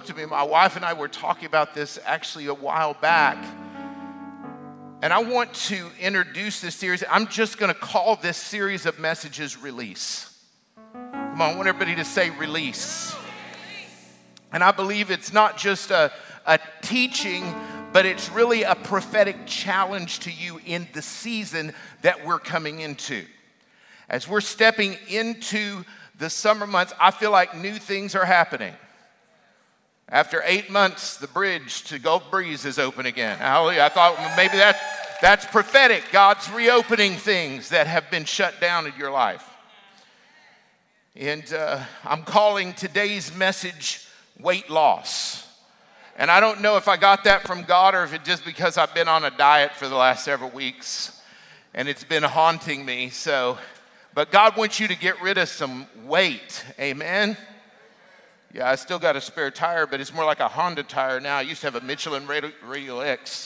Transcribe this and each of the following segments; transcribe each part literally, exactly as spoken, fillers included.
spoke to me. My wife and I were talking about this actually a while back. And I want to introduce this series. I'm just going to call this series of messages Release. Come on, I want everybody to say release. And I believe it's not just a, a teaching, but it's really a prophetic challenge to you in the season that we're coming into. As we're stepping into the summer months, I feel like new things are happening. After eight months, the bridge to Gulf Breeze is open again. Hallelujah. I thought maybe that, that's prophetic. God's reopening things that have been shut down in your life. And uh, I'm calling today's message weight loss. And I don't know if I got that from God or if it's just because I've been on a diet for the last several weeks and it's been haunting me. So, but God wants you to get rid of some weight. Amen. Yeah, I still got a spare tire, but it's more like a Honda tire now. I used to have a Michelin Radial X.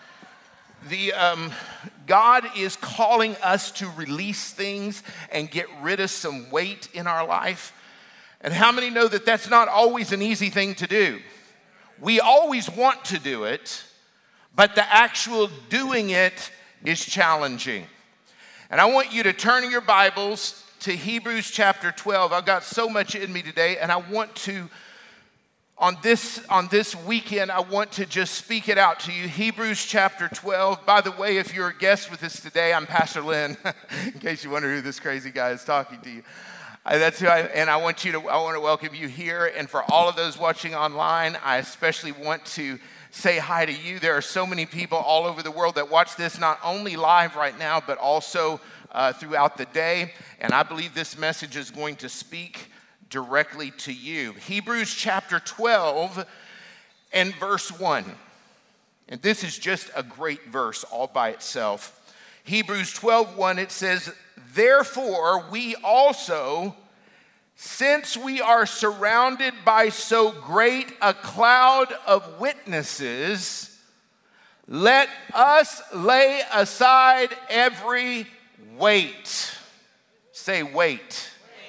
The um, God is calling us to release things and get rid of some weight in our life. And how many know that that's not always an easy thing to do? We always want to do it, but the actual doing it is challenging. And I want you to turn in your Bibles to Hebrews chapter twelve. I've got so much in me today, and I want to, on this, on this weekend, I want to just speak it out to you. Hebrews chapter twelve. By the way, if you're a guest with us today, I'm Pastor Lynn, in case you wonder who this crazy guy is talking to you. Uh, that's who I, and I want you to, I want to welcome you here. And for all of those watching online, I especially want to say hi to you. There are so many people all over the world that watch this, not only live right now, but also Uh, throughout the day, and I believe this message is going to speak directly to you. Hebrews chapter twelve and verse one. And this is just a great verse all by itself. Hebrews twelve one, it says, "Therefore we also, since we are surrounded by so great a cloud of witnesses, let us lay aside every weight." Say weight.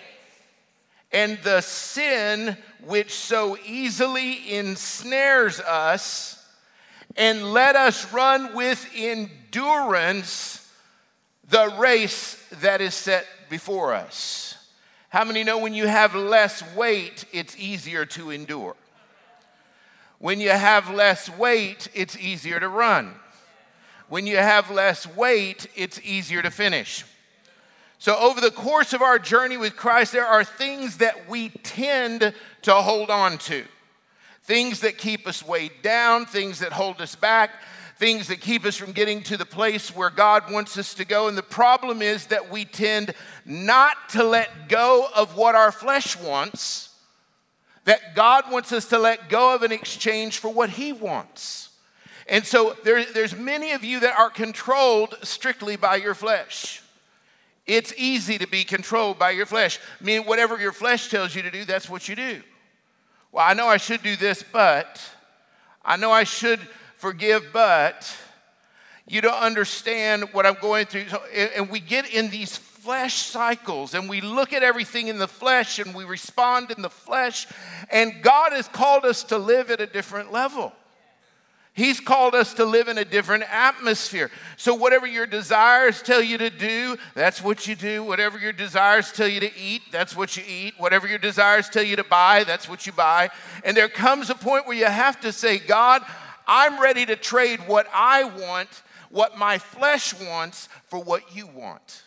"And the sin which so easily ensnares us, and let us run with endurance the race that is set before us." How many know when you have less weight, it's easier to endure? When you have less weight, it's easier to run. When you have less weight, it's easier to finish. So over the course of our journey with Christ, there are things that we tend to hold on to. Things that keep us weighed down, things that hold us back, things that keep us from getting to the place where God wants us to go. And the problem is that we tend not to let go of what our flesh wants, that God wants us to let go of in exchange for what He wants. And so there, there's many of you that are controlled strictly by your flesh. It's easy to be controlled by your flesh. I mean, whatever your flesh tells you to do, that's what you do. Well, I know I should do this, but I know I should forgive, but you don't understand what I'm going through. So, and we get in these flesh cycles, and we look at everything in the flesh, and we respond in the flesh. And God has called us to live at a different level. He's called us to live in a different atmosphere. So whatever your desires tell you to do, that's what you do. Whatever your desires tell you to eat, that's what you eat. Whatever your desires tell you to buy, that's what you buy. And there comes a point where you have to say, God, I'm ready to trade what I want, what my flesh wants, for what you want.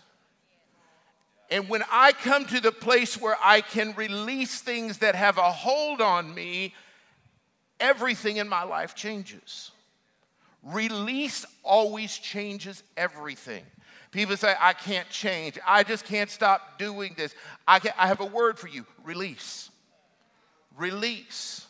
And when I come to the place where I can release things that have a hold on me, everything in my life changes. Release always changes everything. People say, I can't change. I just can't stop doing this. I, can, I have a word for you. Release. Release.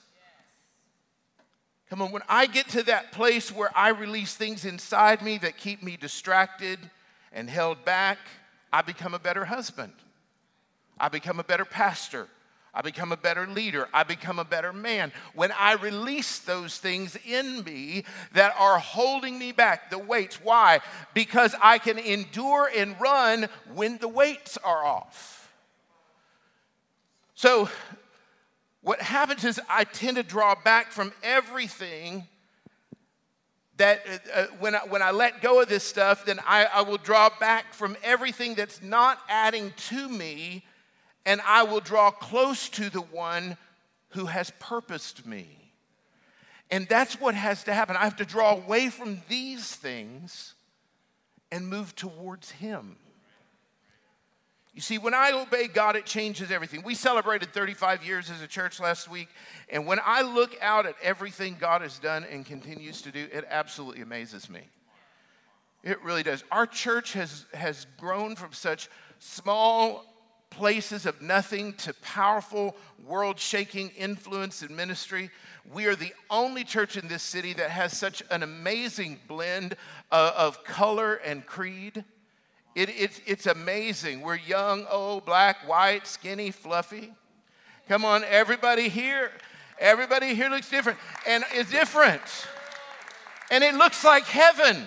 Come on, when I get to that place where I release things inside me that keep me distracted and held back, I become a better husband. I become a better pastor. I become a better leader. I become a better man. When I release those things in me that are holding me back, the weights. Why? Because I can endure and run when the weights are off. So what happens is I tend to draw back from everything that uh, when, I, when I let go of this stuff, then I, I will draw back from everything that's not adding to me, and I will draw close to the one who has purposed me. And that's what has to happen. I have to draw away from these things and move towards him. You see, when I obey God, it changes everything. We celebrated thirty-five years as a church last week, and when I look out at everything God has done and continues to do, it absolutely amazes me. It really does. Our church has, has grown from such small places of nothing to powerful, world-shaking influence in ministry. We are the only church in this city that has such an amazing blend of, of color and creed. It, it, it's amazing. We're young, old, black, white, skinny, fluffy. Come on, everybody here. Everybody here looks different. And it's different. And it looks like heaven.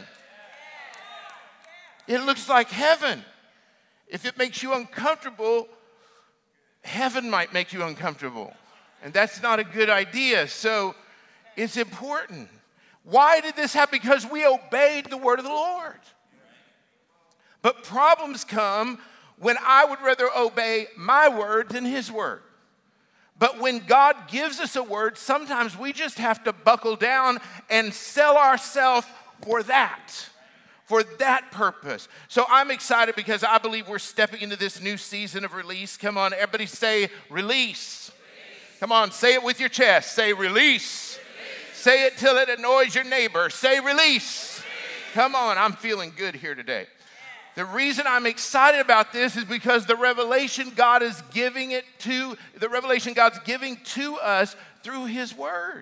It looks like heaven. If it makes you uncomfortable, heaven might make you uncomfortable. And that's not a good idea. So it's important. Why did this happen? Because we obeyed the word of the Lord. But problems come when I would rather obey my word than his word. But when God gives us a word, sometimes we just have to buckle down and sell ourselves for that, for that purpose. So I'm excited because I believe we're stepping into this new season of release. Come on, everybody say release. Release. Come on, say it with your chest. Say release. Release. Say it till it annoys your neighbor. Say release. Release. Come on, I'm feeling good here today. The reason I'm excited about this is because the revelation God is giving it to, the revelation God's giving to us through his word.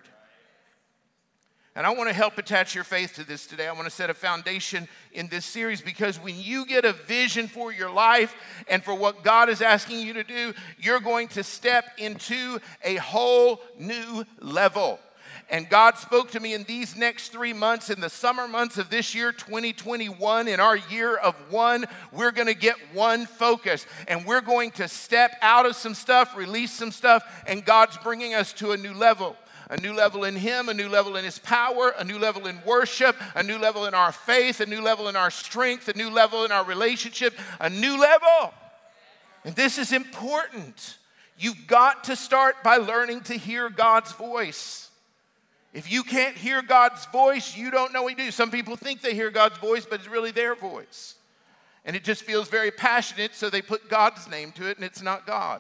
And I want to help attach your faith to this today. I want to set a foundation in this series because when you get a vision for your life and for what God is asking you to do, you're going to step into a whole new level. And God spoke to me in these next three months, in the summer months of this year, twenty twenty-one, in our year of one, we're going to get one focus. And we're going to step out of some stuff, release some stuff, and God's bringing us to a new level. A new level in him, a new level in his power, a new level in worship, a new level in our faith, a new level in our strength, a new level in our relationship, a new level. And this is important. You've got to start by learning to hear God's voice. If you can't hear God's voice, you don't know what you do. Some people think they hear God's voice, but it's really their voice. And it just feels very passionate, so they put God's name to it, and it's not God.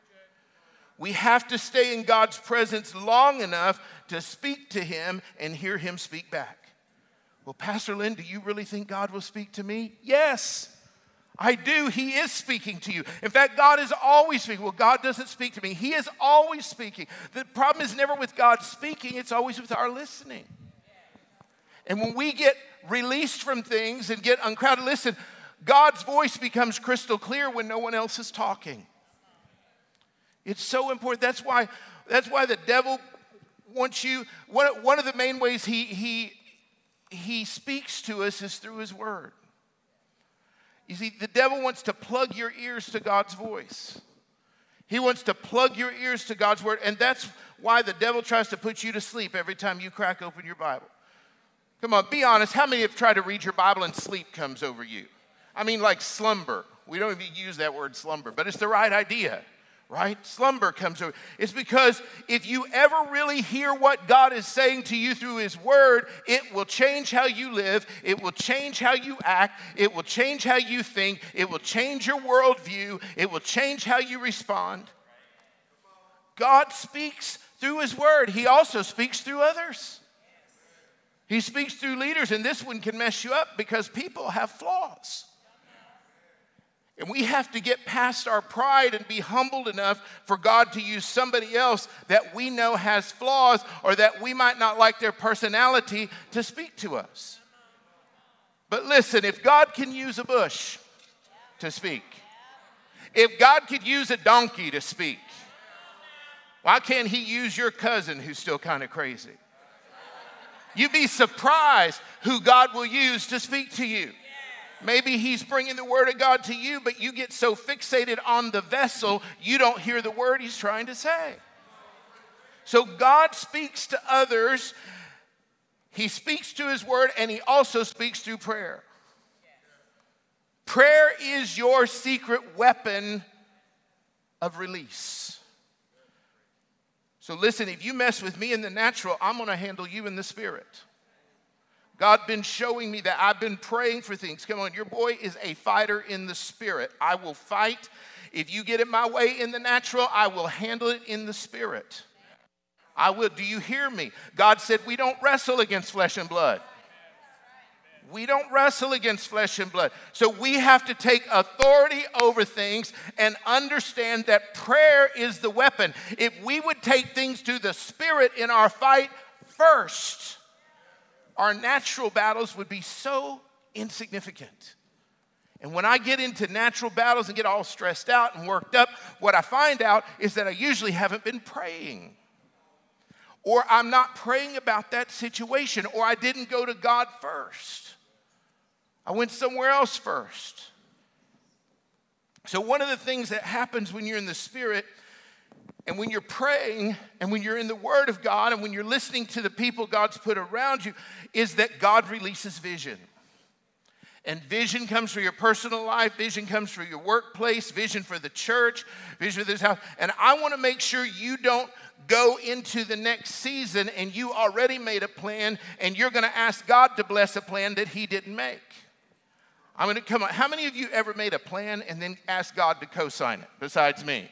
We have to stay in God's presence long enough to speak to him and hear him speak back. Well, Pastor Lynn, do you really think God will speak to me? Yes, I do. He is speaking to you. In fact, God is always speaking. Well, God doesn't speak to me. He is always speaking. The problem is never with God speaking. It's always with our listening. And when we get released from things and get uncrowded, listen, God's voice becomes crystal clear when no one else is talking. It's so important. That's why, that's why the devil wants you, one, one of the main ways he, he, he speaks to us is through his word. You see, the devil wants to plug your ears to God's voice. He wants to plug your ears to God's word, and that's why the devil tries to put you to sleep every time you crack open your Bible. Come on, be honest. How many have tried to read your Bible and sleep comes over you? I mean, like slumber. We don't even use that word slumber, but it's the right idea. Right? Slumber comes over. It's because if you ever really hear what God is saying to you through his word, it will change how you live. It will change how you act. It will change how you think. It will change your worldview. It will change how you respond. God speaks through his word. He also speaks through others. He speaks through leaders, and this one can mess you up because people have flaws. And we have to get past our pride and be humbled enough for God to use somebody else that we know has flaws or that we might not like their personality to speak to us. But listen, if God can use a bush to speak, if God could use a donkey to speak, why can't he use your cousin who's still kind of crazy? You'd be surprised who God will use to speak to you. Maybe he's bringing the word of God to you, but you get so fixated on the vessel, you don't hear the word he's trying to say. So God speaks to others. He speaks to his word, and he also speaks through prayer. Prayer is your secret weapon of release. So listen, if you mess with me in the natural, I'm going to handle you in the spirit. God's been showing me that. I've been praying for things. Come on, your boy is a fighter in the spirit. I will fight. If you get it my way in the natural, I will handle it in the spirit. I will. Do you hear me? God said we don't wrestle against flesh and blood. We don't wrestle against flesh and blood. So we have to take authority over things and understand that prayer is the weapon. If we would take things to the spirit in our fight first, our natural battles would be so insignificant. And when I get into natural battles and get all stressed out and worked up, what I find out is that I usually haven't been praying. Or I'm not praying about that situation, or I didn't go to God first. I went somewhere else first. So one of the things that happens when you're in the Spirit and when you're praying and when you're in the Word of God and when you're listening to the people God's put around you is that God releases vision. And vision comes for your personal life, vision comes for your workplace, vision for the church, vision for this house. And I want to make sure you don't go into the next season and you already made a plan and you're going to ask God to bless a plan that he didn't make. I'm going to come on. How many of you ever made a plan and then asked God to co-sign it besides me?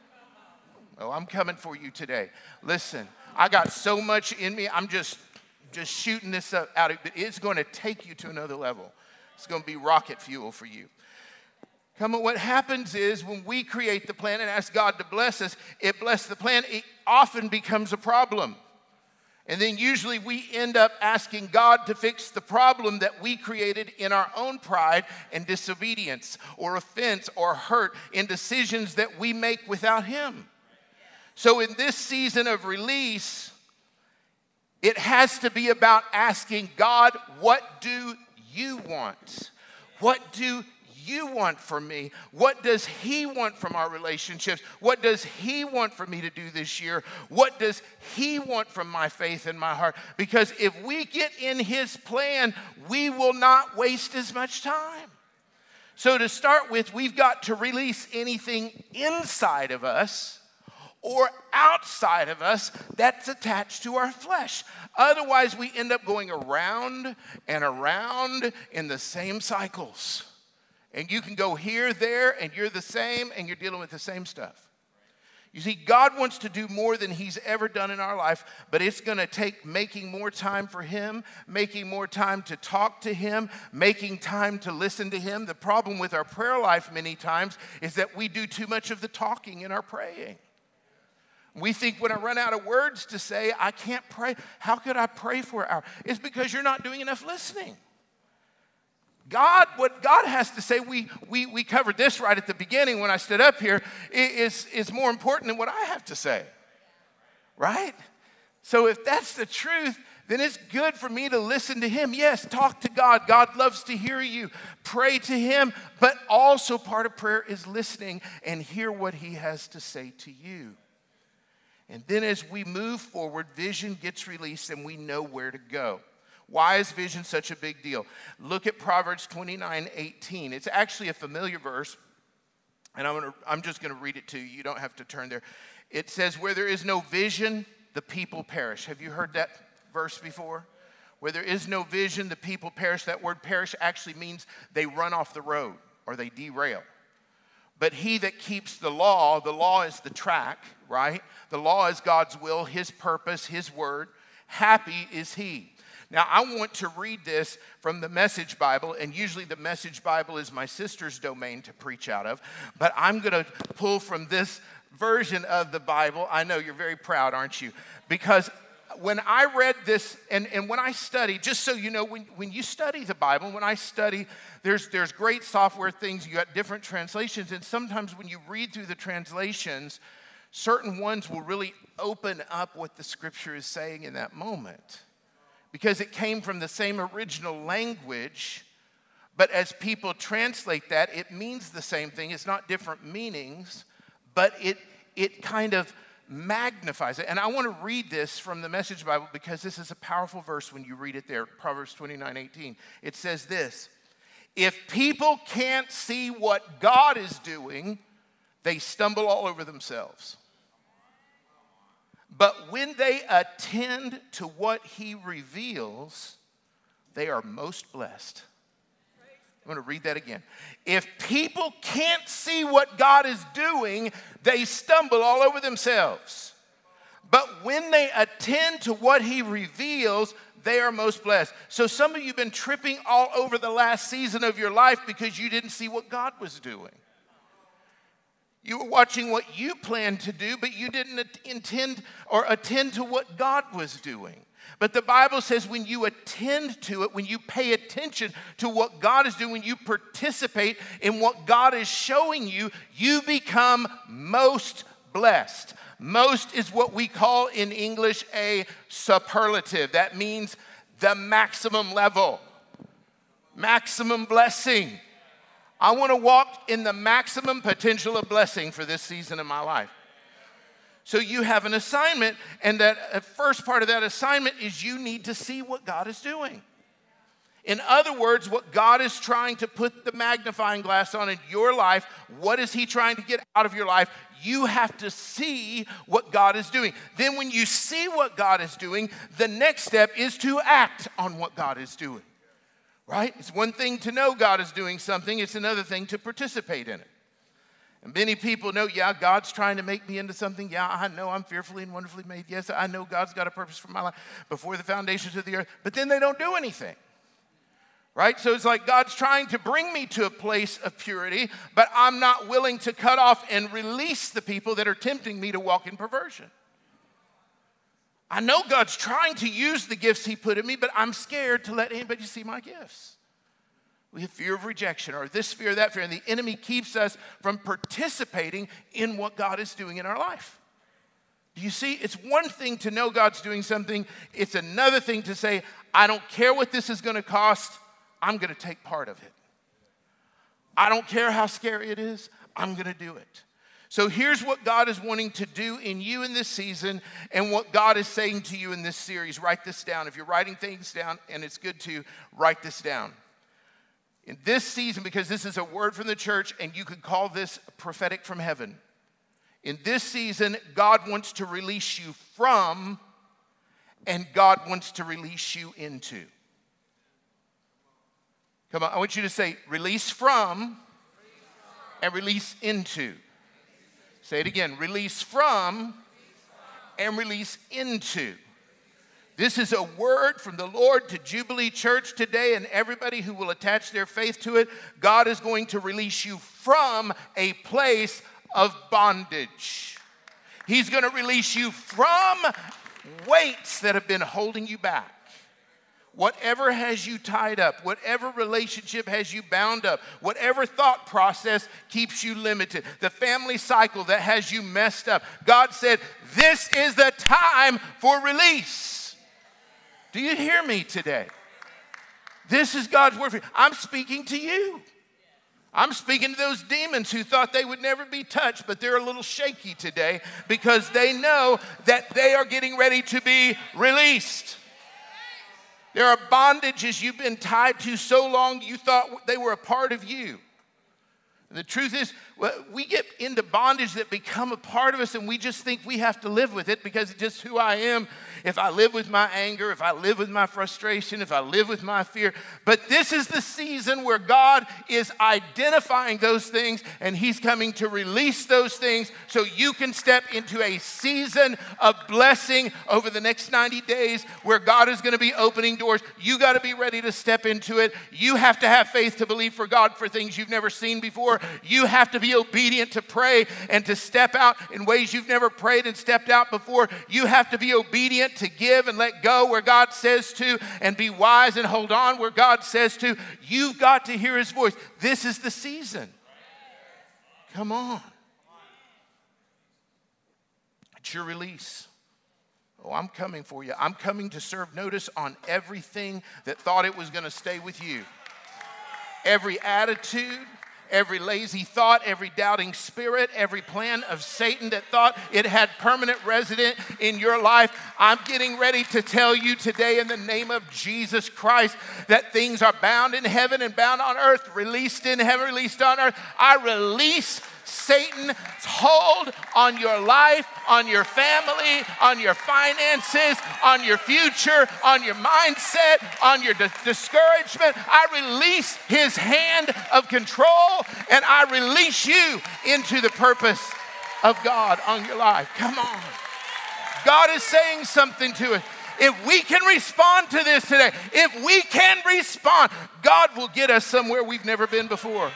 Oh, I'm coming for you today. Listen, I got so much in me. I'm just, just shooting this up out. But it's going to take you to another level. It's going to be rocket fuel for you. Come on, what happens is when we create the plan and ask God to bless us, it blesses the plan. It often becomes a problem. And then usually we end up asking God to fix the problem that we created in our own pride and disobedience or offense or hurt in decisions that we make without him. So in this season of release, it has to be about asking God, what do you want? What do you want from me? What does he want from our relationships? What does he want for me to do this year? What does he want from my faith and my heart? Because if we get in his plan, we will not waste as much time. So to start with, we've got to release anything inside of us or outside of us that's attached to our flesh. Otherwise, we end up going around and around in the same cycles. And you can go here, there, and you're the same, and you're dealing with the same stuff. You see, God wants to do more than he's ever done in our life, but it's going to take making more time for him, making more time to talk to him, making time to listen to him. The problem with our prayer life many times is that we do too much of the talking in our praying. We think when I run out of words to say, I can't pray. How could I pray for an hour? It's because you're not doing enough listening. God, what God has to say, we, we, we covered this right at the beginning when I stood up here, is, is more important than what I have to say, right? So if that's the truth, then it's good for me to listen to him. Yes, talk to God. God loves to hear you. Pray to him, but also part of prayer is listening and hear what he has to say to you. And then as we move forward, vision gets released and we know where to go. Why is vision such a big deal? Look at Proverbs twenty-nine eighteen. It's actually a familiar verse, and I'm, gonna, I'm just going to read it to you. You don't have to turn there. It says, where there is no vision, the people perish. Have you heard that verse before? Where there is no vision, the people perish. That word perish actually means they run off the road or they derail. But he that keeps the law, the law is the track, right? The law is God's will, his purpose, his word. Happy is he. Now, I want to read this from the Message Bible, and usually the Message Bible is my sister's domain to preach out of, but I'm going to pull from this version of the Bible. I know you're very proud, aren't you? Because when I read this, and, and when I study, just so you know, when, when you study the Bible, when I study, there's, there's great software things, you got different translations, and sometimes when you read through the translations, certain ones will really open up what the Scripture is saying in that moment. Because it came from the same original language, but as people translate that, it means the same thing. It's not different meanings, but it, it kind of magnifies it. And I want to read this from the Message Bible because this is a powerful verse when you read it there, Proverbs twenty-nine eighteen. It says this: if people can't see what God is doing, they stumble all over themselves. But when they attend to what he reveals, they are most blessed. I'm going to read that again. If people can't see what God is doing, they stumble all over themselves. But when they attend to what he reveals, they are most blessed. So some of you have been tripping all over the last season of your life because you didn't see what God was doing. You were watching what you planned to do, but you didn't intend or attend to what God was doing. But the Bible says when you attend to it, when you pay attention to what God is doing, when you participate in what God is showing you, you become most blessed. Most is what we call in English a superlative. That means the maximum level, maximum blessing. I want to walk in the maximum potential of blessing for this season of my life. So you have an assignment, and that first part of that assignment is you need to see what God is doing. In other words, what God is trying to put the magnifying glass on in your life, what is he trying to get out of your life? You have to see what God is doing. Then when you see what God is doing, the next step is to act on what God is doing. Right? It's one thing to know God is doing something. It's another thing to participate in it. And many people know, yeah, God's trying to make me into something. Yeah, I know I'm fearfully and wonderfully made. Yes, I know God's got a purpose for my life before the foundations of the earth. But then they don't do anything. Right? So it's like God's trying to bring me to a place of purity, but I'm not willing to cut off and release the people that are tempting me to walk in perversion. I know God's trying to use the gifts he put in me, but I'm scared to let anybody see my gifts. We have fear of rejection or this fear, that fear, and the enemy keeps us from participating in what God is doing in our life. Do you see? It's one thing to know God's doing something. It's another thing to say, I don't care what this is going to cost. I'm going to take part of it. I don't care how scary it is. I'm going to do it. So here's what God is wanting to do in you in this season and what God is saying to you in this series. Write this down. If you're writing things down, and it's good to write this down. In this season, because this is a word from the church, and you could call this prophetic from heaven. In this season, God wants to release you from, and God wants to release you into. Come on, I want you to say release from and release into. Say it again, release from and release into. This is a word from the Lord to Jubilee Church today, and everybody who will attach their faith to it. God is going to release you from a place of bondage. He's going to release you from weights that have been holding you back. Whatever has you tied up, whatever relationship has you bound up, whatever thought process keeps you limited, the family cycle that has you messed up. God said, this is the time for release. Do you hear me today? This is God's word for you. I'm speaking to you. I'm speaking to those demons who thought they would never be touched, but they're a little shaky today because they know that they are getting ready to be released. There are bondages you've been tied to so long you thought they were a part of you. And the truth is, we get into bondage that become a part of us, and we just think we have to live with it because it's just who I am. If I live with my anger, if I live with my frustration, if I live with my fear. But this is the season where God is identifying those things, and he's coming to release those things so you can step into a season of blessing over the next ninety days where God is going to be opening doors. You got to be ready to step into it. You have to have faith to believe for God for things you've never seen before. You have to be obedient to pray and to step out in ways you've never prayed and stepped out before. You have to be obedient to give and let go where God says to, and be wise and hold on where God says to. You've got to hear his voice. This is the season. Come on. It's your release. Oh, I'm coming for you. I'm coming to serve notice on everything that thought it was going to stay with you. Every attitude, every lazy thought, every doubting spirit, every plan of Satan that thought it had permanent resident in your life. I'm getting ready to tell you today in the name of Jesus Christ that things are bound in heaven and bound on earth, released in heaven, released on earth. I release Satan's hold on your life, on your family, on your finances, on your future, on your mindset, on your di- discouragement. I release his hand of control, and I release you into the purpose of God on your life. Come on. God is saying something to us. If we can respond to this today, if we can respond, God will get us somewhere we've never been before.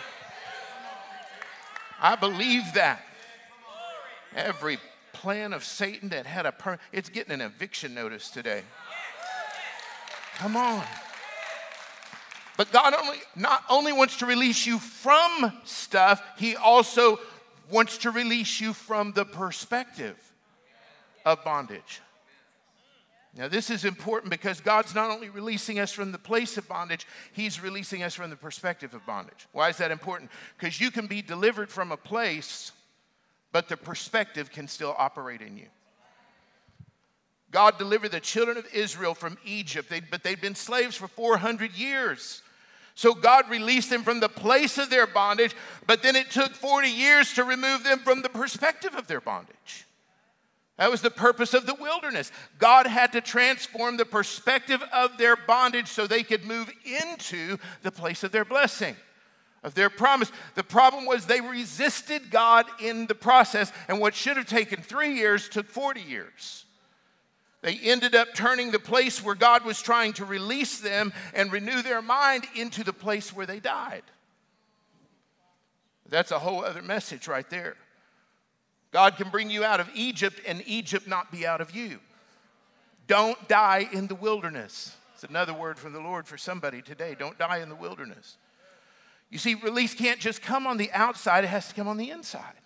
I believe that. Every plan of Satan that had a per- it's getting an eviction notice today. Come on. But God only, not only wants to release you from stuff, he also wants to release you from the perspective of bondage. Now, this is important because God's not only releasing us from the place of bondage, he's releasing us from the perspective of bondage. Why is that important? Because you can be delivered from a place, but the perspective can still operate in you. God delivered the children of Israel from Egypt, they, but they'd been slaves for four hundred years. So God released them from the place of their bondage, but then it took forty years to remove them from the perspective of their bondage. That was the purpose of the wilderness. God had to transform the perspective of their bondage so they could move into the place of their blessing, of their promise. The problem was they resisted God in the process, and what should have taken three years took forty years. They ended up turning the place where God was trying to release them and renew their mind into the place where they died. That's a whole other message right there. God can bring you out of Egypt and Egypt not be out of you. Don't die in the wilderness. It's another word from the Lord for somebody today. Don't die in the wilderness. You see, release can't just come on the outside. It has to come on the inside.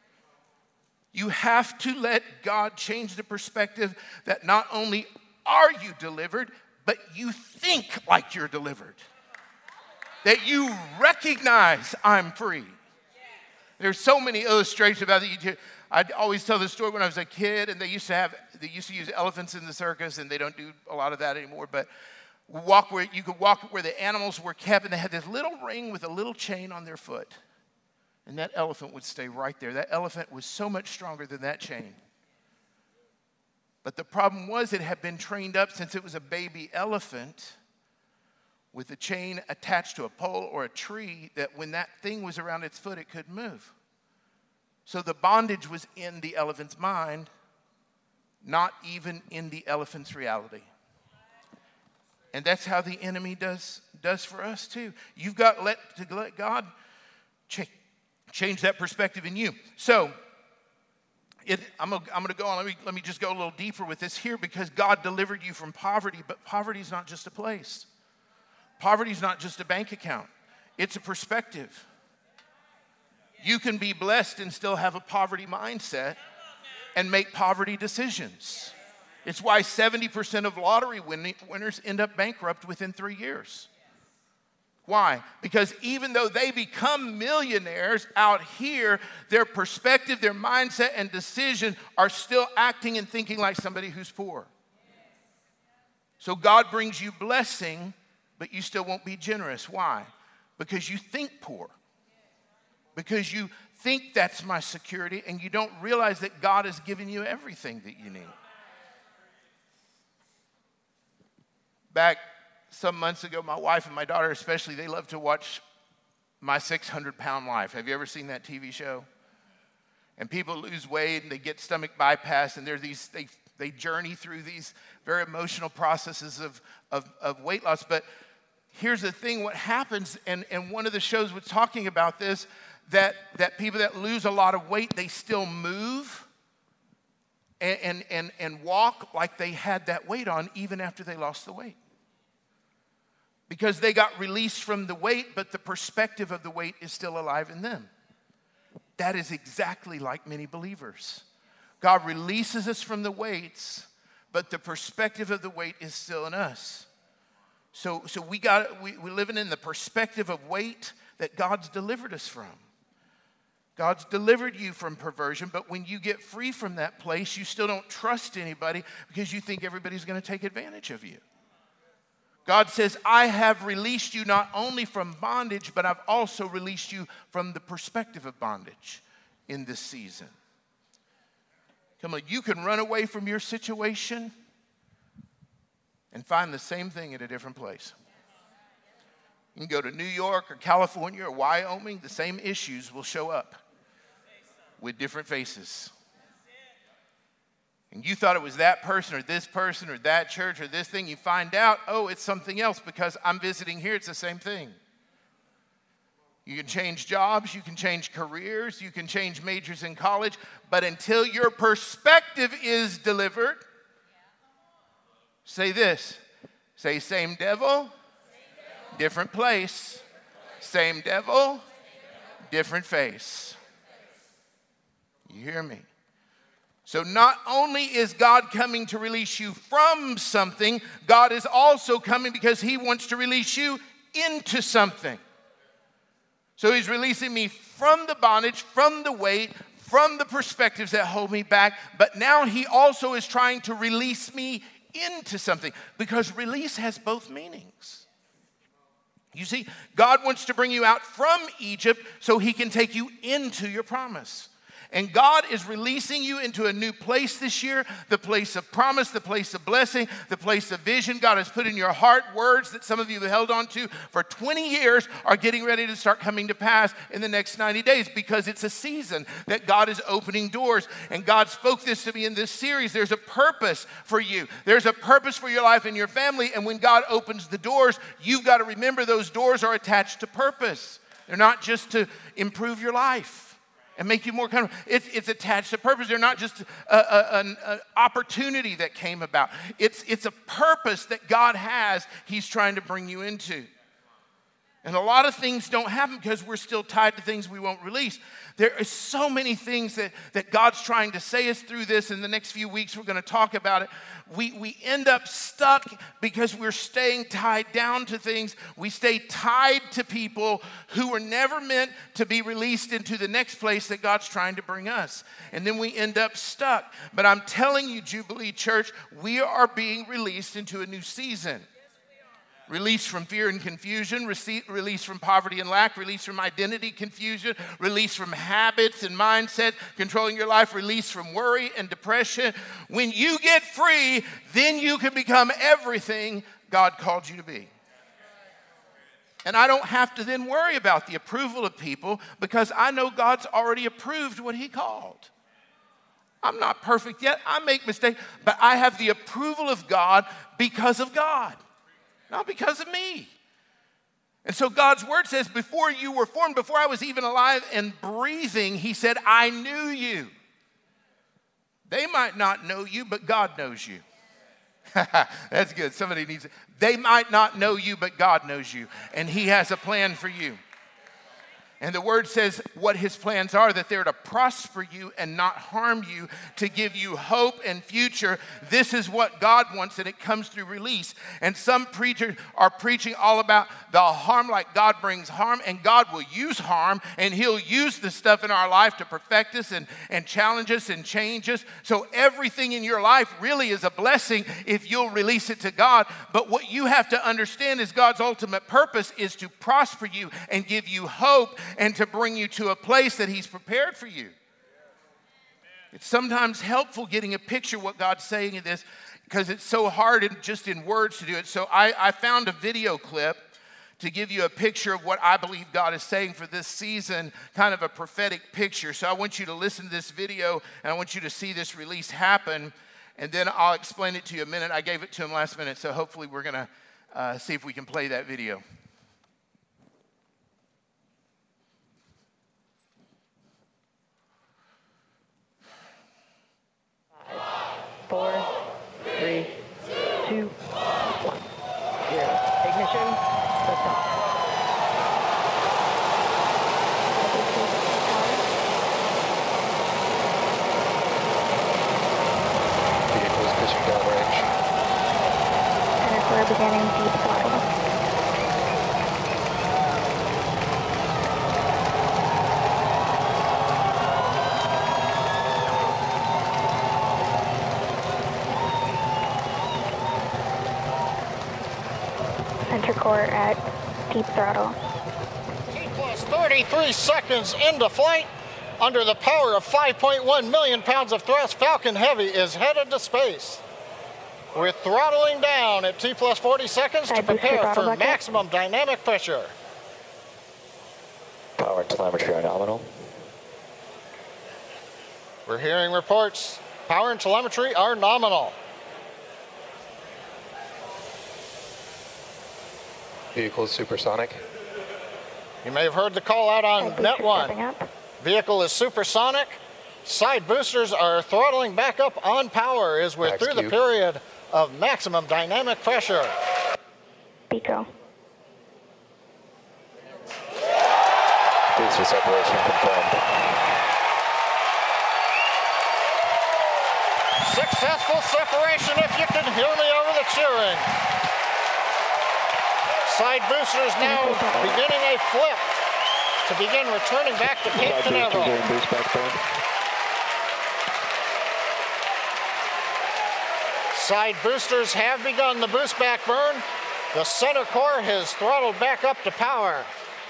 You have to let God change the perspective that not only are you delivered, but you think like you're delivered. That you recognize I'm free. There's so many illustrations about it. I always tell this story when I was a kid, and they used to have, they used to use elephants in the circus, and they don't do a lot of that anymore. But walk where you could walk where the animals were kept, and they had this little ring with a little chain on their foot, and that elephant would stay right there. That elephant was so much stronger than that chain. But the problem was it had been trained up since it was a baby elephant with a chain attached to a pole or a tree that when that thing was around its foot, it couldn't move. So the bondage was in the elephant's mind, not even in the elephant's reality. And that's how the enemy does, does for us too. You've got let, to let God change, change that perspective in you. So it, I'm going I'm to go on. Let me, let me just go a little deeper with this here because God delivered you from poverty, but poverty is not just a place. Poverty is not just a bank account. It's a perspective. You can be blessed and still have a poverty mindset and make poverty decisions. It's why seventy percent of lottery win- winners end up bankrupt within three years. Why? Because even though they become millionaires out here, their perspective, their mindset, and decision are still acting and thinking like somebody who's poor. So God brings you blessing, but you still won't be generous. Why? Because you think poor. Because you think that's my security, and you don't realize that God has given you everything that you need. Back some months ago, my wife and my daughter especially, they love to watch My six hundred pound Life. Have you ever seen that T V show? And people lose weight, and they get stomach bypass, and there's these, they, they journey through these very emotional processes of, of, of weight loss. But here's the thing, what happens, and, and one of the shows was talking about this, that, that people that lose a lot of weight, they still move and, and, and, and walk like they had that weight on even after they lost the weight. Because they got released from the weight, but the perspective of the weight is still alive in them. That is exactly like many believers. God releases us from the weights, but the perspective of the weight is still in us. So, so we got we, we're living in the perspective of weight that God's delivered us from. God's delivered you from perversion, but when you get free from that place, you still don't trust anybody because you think everybody's going to take advantage of you. God says, I have released you not only from bondage, but I've also released you from the perspective of bondage in this season. Come on, you can run away from your situation and find the same thing at a different place. You can go to New York or California or Wyoming, the same issues will show up with different faces. And you thought it was that person or this person or that church or this thing. You find out, oh, it's something else because I'm visiting here. It's the same thing. You can change jobs. You can change careers. You can change majors in college. But until your perspective is delivered, say this. Say same devil, different place. Same devil, different face. You hear me? So not only is God coming to release you from something, God is also coming because he wants to release you into something. So he's releasing me from the bondage, from the weight, from the perspectives that hold me back. But now he also is trying to release me into something because release has both meanings. You see, God wants to bring you out from Egypt so he can take you into your promise. And God is releasing you into a new place this year, the place of promise, the place of blessing, the place of vision. God has put in your heart words that some of you have held on to for twenty years are getting ready to start coming to pass in the next ninety days because it's a season that God is opening doors. And God spoke this to me in this series. There's a purpose for you. There's a purpose for your life and your family. And when God opens the doors, you've got to remember those doors are attached to purpose. They're not just to improve your life and make you more comfortable. It's, it's attached to purpose. They're not just a, a, an, an opportunity that came about. It's, it's a purpose that God has he's trying to bring you into. And a lot of things don't happen because we're still tied to things we won't release. There are so many things that, that God's trying to say us through this. In the next few weeks, we're going to talk about it. We, we end up stuck because we're staying tied down to things. We stay tied to people who were never meant to be released into the next place that God's trying to bring us. And then we end up stuck. But I'm telling you, Jubilee Church, we are being released into a new season. Release from fear and confusion, release from poverty and lack, release from identity confusion, release from habits and mindset controlling your life, release from worry and depression. When you get free, then you can become everything God called you to be. And I don't have to then worry about the approval of people because I know God's already approved what he called. I'm not perfect yet. I make mistakes, but I have the approval of God because of God. Not because of me. And so God's word says, before you were formed, before I was even alive and breathing, he said, I knew you. They might not know you, but God knows you. That's good. Somebody needs it. They might not know you, but God knows you. And he has a plan for you. And the word says what his plans are, that they're to prosper you and not harm you, to give you hope and future. This is what God wants, and it comes through release. And some preachers are preaching all about the harm, like God brings harm, and God will use harm, and he'll use the stuff in our life to perfect us and, and challenge us and change us. So everything in your life really is a blessing if you'll release it to God. But what you have to understand is God's ultimate purpose is to prosper you and give you hope and to bring you to a place that he's prepared for you. It's sometimes helpful getting a picture of what God's saying in this because it's so hard in, just in words to do it. So I, I found a video clip to give you a picture of what I believe God is saying for this season, kind of a prophetic picture. So I want you to listen to this video, and I want you to see this release happen, and then I'll explain it to you in a minute. I gave it to him last minute, so hopefully we're going to uh, see if we can play that video. Four, three, two, one, zero. Ignition, lift off. Vehicles disregard range. And if we're beginning deep throttle. Center core at deep throttle. T plus thirty-three seconds into flight. Under the power of five point one million pounds of thrust, Falcon Heavy is headed to space. We're throttling down at T plus forty seconds to prepare for maximum dynamic pressure. Power and telemetry are nominal. We're hearing reports. Power and telemetry are nominal. Vehicle is supersonic. You may have heard the call out on Net one. Vehicle is supersonic. Side boosters are throttling back up on power as we're Max through Q. the period of maximum dynamic pressure. Pico. Booster separation confirmed. Successful separation, if you can hear me over the cheering. Side boosters now beginning a flip to begin returning back to Cape Canaveral. Boost back burn. Side boosters have begun the boost back burn. The center core has throttled back up to power.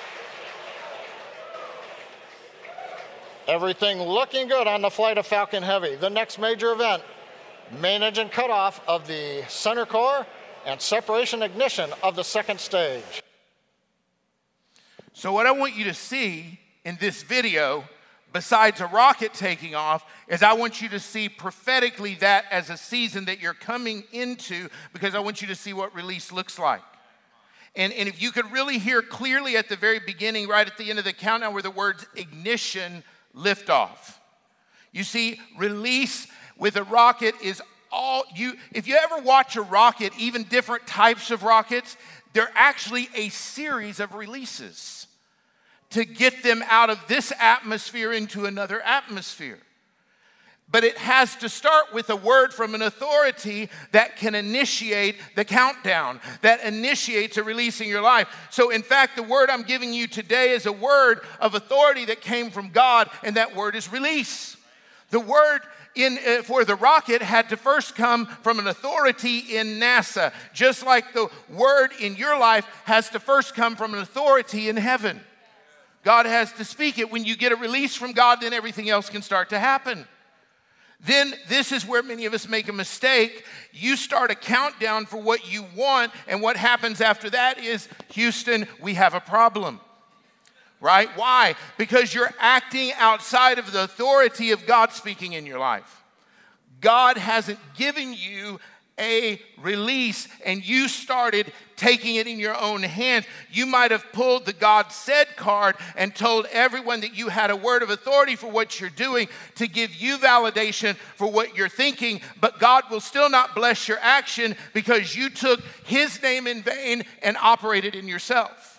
Everything looking good on the flight of Falcon Heavy. The next major event, main engine cutoff of the center core and separation ignition of the second stage. So what I want you to see in this video, besides a rocket taking off, is I want you to see prophetically that as a season that you're coming into, because I want you to see what release looks like. And, and if you could really hear clearly at the very beginning, right at the end of the countdown, where the words ignition, liftoff. You see, release with a rocket is all you, if you ever watch a rocket, even different types of rockets, they're actually a series of releases to get them out of this atmosphere into another atmosphere. But it has to start with a word from an authority that can initiate the countdown, that initiates a release in your life. So in fact, the word I'm giving you today is a word of authority that came from God, and that word is release. The word in uh, for the rocket had to first come from an authority in NASA, just like the word in your life has to first come from an authority in heaven. God has to speak it. When you get a release from God, then everything else can start to happen. Then this is where many of us make a mistake. You start a countdown for what you want, and what happens after that is, Houston, we have a problem. Right? Why? Because you're acting outside of the authority of God speaking in your life. God hasn't given you a release, and you started taking it in your own hands. You might have pulled the God said card and told everyone that you had a word of authority for what you're doing to give you validation for what you're thinking, but God will still not bless your action because you took his name in vain and operated in yourself.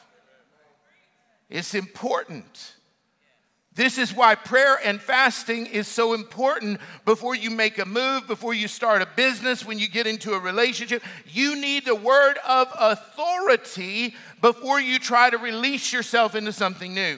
It's important. This is why prayer and fasting is so important before you make a move, before you start a business, when you get into a relationship. You need the word of authority before you try to release yourself into something new.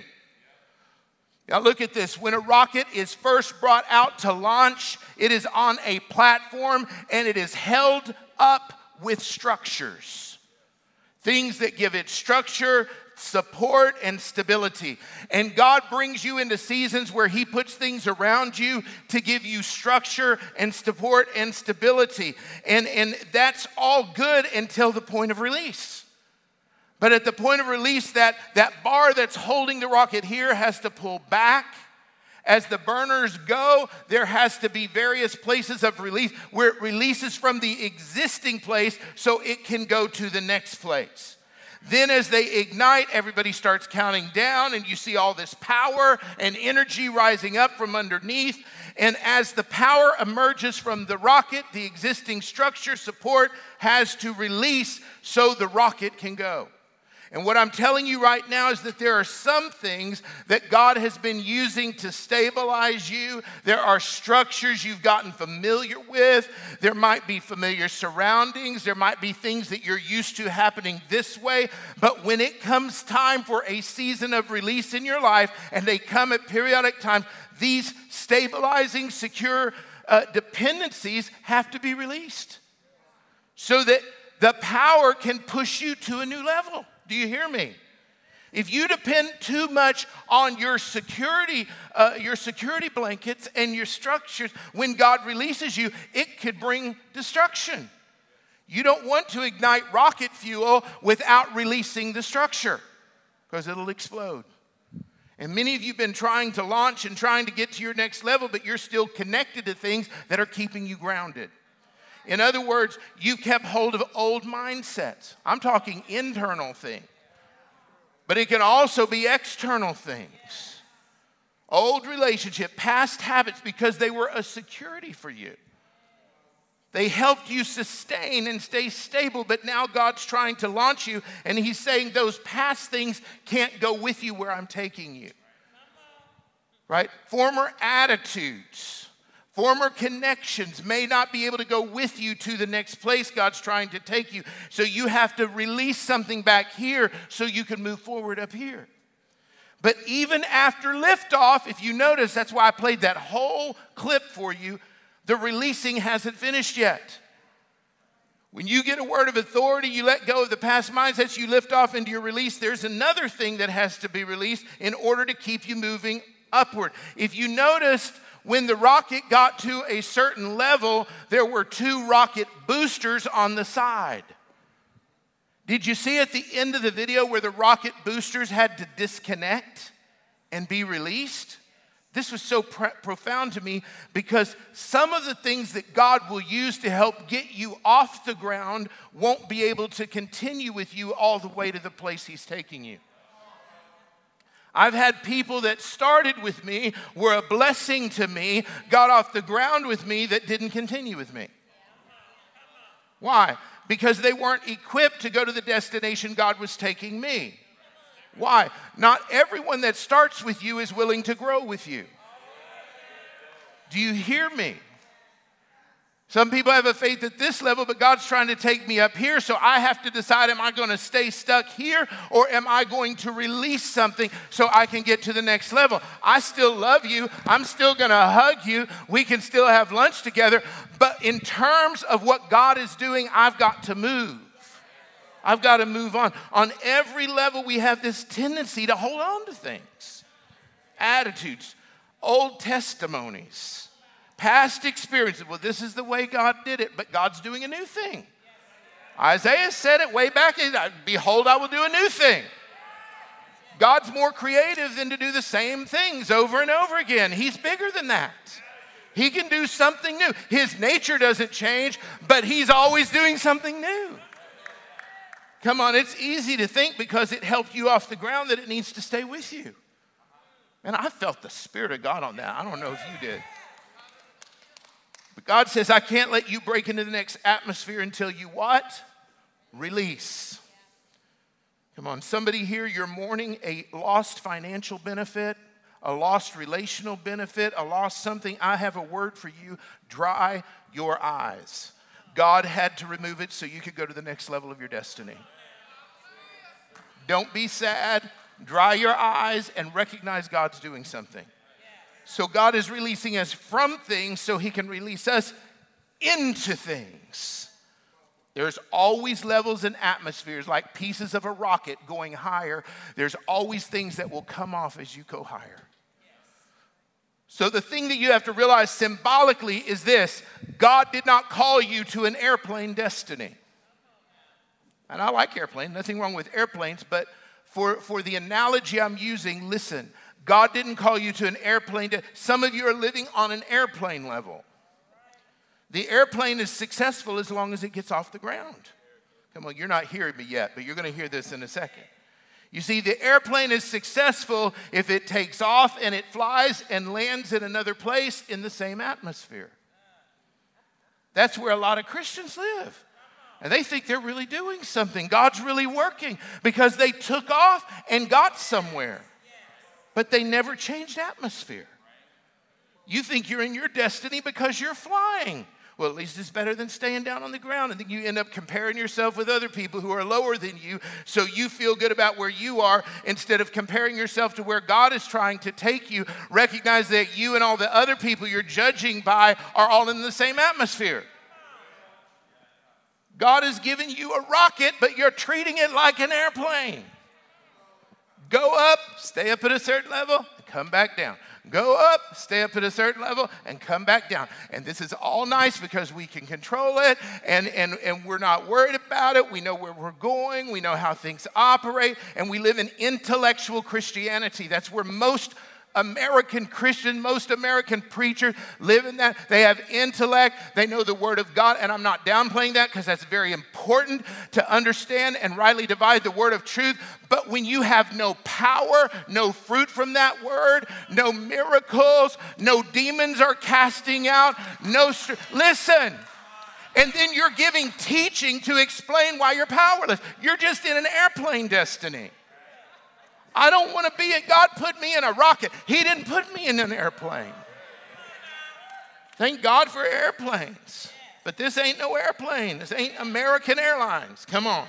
Now look at this. When a rocket is first brought out to launch, it is on a platform and it is held up with structures. Things that give it structure, support, and stability. And God brings you into seasons where he puts things around you to give you structure and support and stability. And, and that's all good until the point of release. But at the point of release, that, that bar that's holding the rocket here has to pull back. As the burners go, there has to be various places of release where it releases from the existing place so it can go to the next place. Then as they ignite, everybody starts counting down, and you see all this power and energy rising up from underneath. And as the power emerges from the rocket, the existing structure support has to release so the rocket can go. And what I'm telling you right now is that there are some things that God has been using to stabilize you. There are structures you've gotten familiar with. There might be familiar surroundings. There might be things that you're used to happening this way. But when it comes time for a season of release in your life, and they come at periodic times, these stabilizing, secure uh, dependencies have to be released so that the power can push you to a new level. Do you hear me? If you depend too much on your security, uh, your security blankets and your structures, when God releases you, it could bring destruction. You don't want to ignite rocket fuel without releasing the structure, because it'll explode. And many of you have been trying to launch and trying to get to your next level, but you're still connected to things that are keeping you grounded. In other words, you've kept hold of old mindsets. I'm talking internal things. But it can also be external things. Old relationship, past habits, because they were a security for you. They helped you sustain and stay stable, but now God's trying to launch you, and he's saying those past things can't go with you where I'm taking you. Right? Former attitudes, former connections may not be able to go with you to the next place God's trying to take you. So you have to release something back here so you can move forward up here. But even after liftoff, if you notice, that's why I played that whole clip for you, the releasing hasn't finished yet. When you get a word of authority, you let go of the past mindsets, you lift off into your release, there's another thing that has to be released in order to keep you moving upward. If you noticed, when the rocket got to a certain level, there were two rocket boosters on the side. Did you see at the end of the video where the rocket boosters had to disconnect and be released? This was so pr- profound to me, because some of the things that God will use to help get you off the ground won't be able to continue with you all the way to the place he's taking you. I've had people that started with me, were a blessing to me, got off the ground with me, that didn't continue with me. Why? Because they weren't equipped to go to the destination God was taking me. Why? Not everyone that starts with you is willing to grow with you. Do you hear me? Some people have a faith at this level, but God's trying to take me up here, so I have to decide, am I going to stay stuck here, or am I going to release something so I can get to the next level? I still love you. I'm still going to hug you. We can still have lunch together. But in terms of what God is doing, I've got to move. I've got to move on. On every level, we have this tendency to hold on to things. Attitudes, old testimonies, past experiences. Well, this is the way God did it, but God's doing a new thing. Isaiah said it way back. Behold, I will do a new thing. God's more creative than to do the same things over and over again. He's bigger than that. He can do something new. His nature doesn't change, but he's always doing something new. Come on, it's easy to think because it helped you off the ground that it needs to stay with you. And I felt the Spirit of God on that. I don't know if you did. But God says, I can't let you break into the next atmosphere until you what? Release. Come on, somebody here, you're mourning a lost financial benefit, a lost relational benefit, a lost something. I have a word for you. Dry your eyes. God had to remove it so you could go to the next level of your destiny. Don't be sad. Dry your eyes and recognize God's doing something. So God is releasing us from things so he can release us into things. There's always levels and atmospheres, like pieces of a rocket going higher. There's always things that will come off as you go higher. So the thing that you have to realize symbolically is this: God did not call you to an airplane destiny. And I like airplanes, nothing wrong with airplanes, but for, for the analogy I'm using, listen. God didn't call you to an airplane. To, some of you are living on an airplane level. The airplane is successful as long as it gets off the ground. Come on, you're not hearing me yet, but you're going to hear this in a second. You see, the airplane is successful if it takes off and it flies and lands in another place in the same atmosphere. That's where a lot of Christians live. And they think they're really doing something. God's really working because they took off and got somewhere. But they never changed atmosphere. You think you're in your destiny because you're flying. Well, at least it's better than staying down on the ground. And then you end up comparing yourself with other people who are lower than you, so you feel good about where you are instead of comparing yourself to where God is trying to take you. Recognize that you and all the other people you're judging by are all in the same atmosphere. God has given you a rocket, but you're treating it like an airplane. Go up, stay up at a certain level, and come back down. Go up, stay up at a certain level, and come back down. And this is all nice because we can control it, and, and, and we're not worried about it. We know where we're going. We know how things operate, and we live in intellectual Christianity. That's where most American Christian, most American preachers live in that. They have intellect. They know the Word of God. And I'm not downplaying that because that's very important to understand and rightly divide the Word of truth. But when you have no power, no fruit from that Word, no miracles, no demons are casting out, no, str- listen. And then you're giving teaching to explain why you're powerless. You're just in an airplane destiny. I don't want to be it. God put me in a rocket. He didn't put me in an airplane. Thank God for airplanes. But this ain't no airplane. This ain't American Airlines. Come on.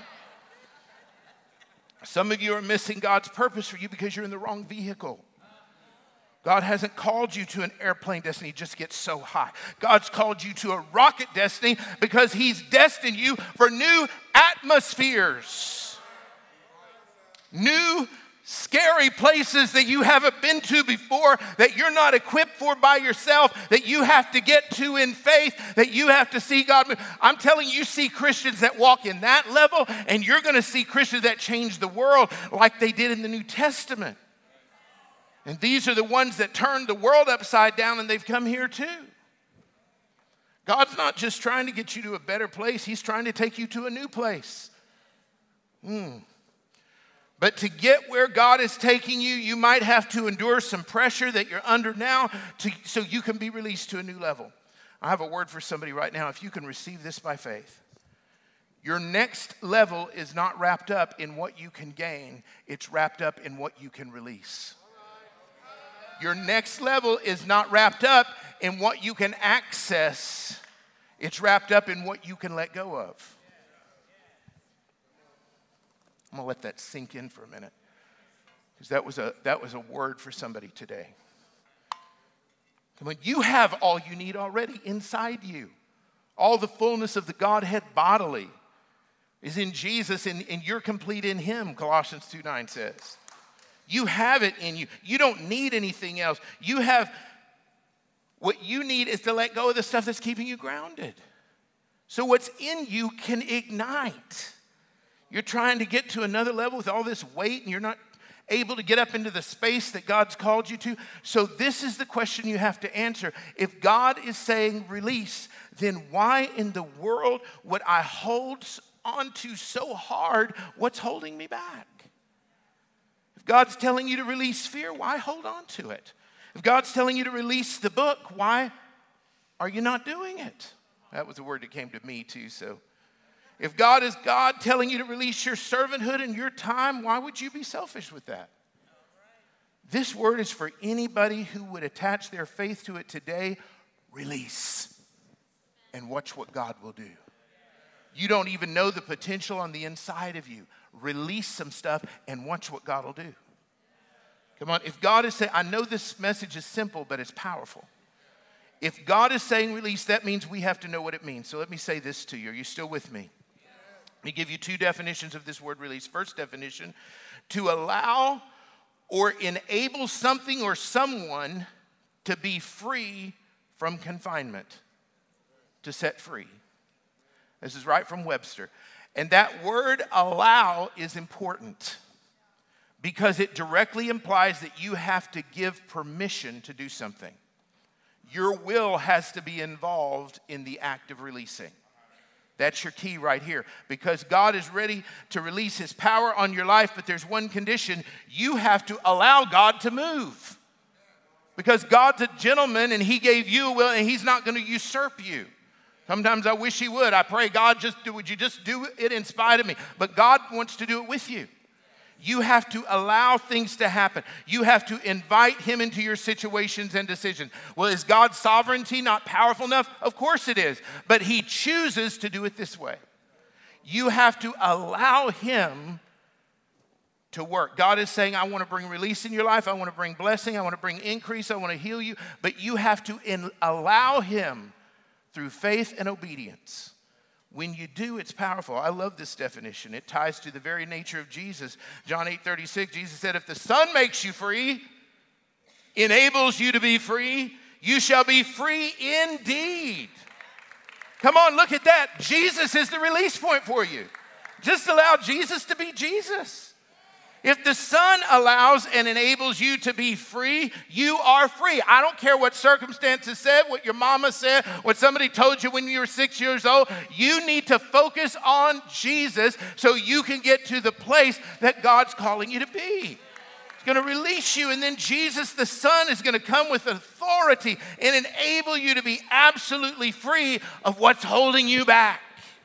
Some of you are missing God's purpose for you because you're in the wrong vehicle. God hasn't called you to an airplane destiny just to get so high. God's called you to a rocket destiny because He's destined you for new atmospheres. New scary places that you haven't been to before, that you're not equipped for by yourself, that you have to get to in faith, that you have to see God move. I'm telling you, you see Christians that walk in that level, and you're going to see Christians that change the world like they did in the New Testament. And these are the ones that turned the world upside down, and they've come here too. God's not just trying to get you to a better place. He's trying to take you to a new place. Hmm. But to get where God is taking you, you might have to endure some pressure that you're under now to, so you can be released to a new level. I have a word for somebody right now. If you can receive this by faith, your next level is not wrapped up in what you can gain. It's wrapped up in what you can release. Your next level is not wrapped up in what you can access. It's wrapped up in what you can let go of. I'm going to let that sink in for a minute because that was a that was a word for somebody today. Come on, you have all you need already inside you. All the fullness of the Godhead bodily is in Jesus, and, and you're complete in Him, Colossians two nine says. You have it in you. You don't need anything else. You have, what you need is to let go of the stuff that's keeping you grounded. So what's in you can ignite. You're trying to get to another level with all this weight, and you're not able to get up into the space that God's called you to. So this is the question you have to answer. If God is saying release, then why in the world would I hold on to so hard what's holding me back? If God's telling you to release fear, why hold on to it? If God's telling you to release the book, why are you not doing it? That was a word that came to me too, so. If God is God telling you to release your servanthood and your time, why would you be selfish with that? This word is for anybody who would attach their faith to it today. Release and watch what God will do. You don't even know the potential on the inside of you. Release some stuff and watch what God will do. Come on, if God is saying, I know this message is simple, but it's powerful. If God is saying release, that means we have to know what it means. So let me say this to you. Are you still with me? Let me give you two definitions of this word release. First definition, to allow or enable something or someone to be free from confinement, to set free. This is right from Webster. And that word allow is important because it directly implies that you have to give permission to do something. Your will has to be involved in the act of releasing. That's your key right here. Because God is ready to release His power on your life, but there's one condition. You have to allow God to move. Because God's a gentleman, and He gave you a will, and He's not going to usurp you. Sometimes I wish He would. I pray, God, just do, would you just do it in spite of me? But God wants to do it with you. You have to allow things to happen. You have to invite Him into your situations and decisions. Well, is God's sovereignty not powerful enough? Of course it is. But He chooses to do it this way. You have to allow Him to work. God is saying, I want to bring release in your life. I want to bring blessing. I want to bring increase. I want to heal you. But you have to in, allow Him through faith and obedience. When you do, it's powerful. I love this definition. It ties to the very nature of Jesus. John eight thirty-six, Jesus said, if the Son makes you free, enables you to be free, you shall be free indeed. Come on, look at that. Jesus is the release point for you. Just allow Jesus to be Jesus. If the Son allows and enables you to be free, you are free. I don't care what circumstances said, what your mama said, what somebody told you when you were six years old. You need to focus on Jesus so you can get to the place that God's calling you to be. He's going to release you, and then Jesus, the Son, is going to come with authority and enable you to be absolutely free of what's holding you back.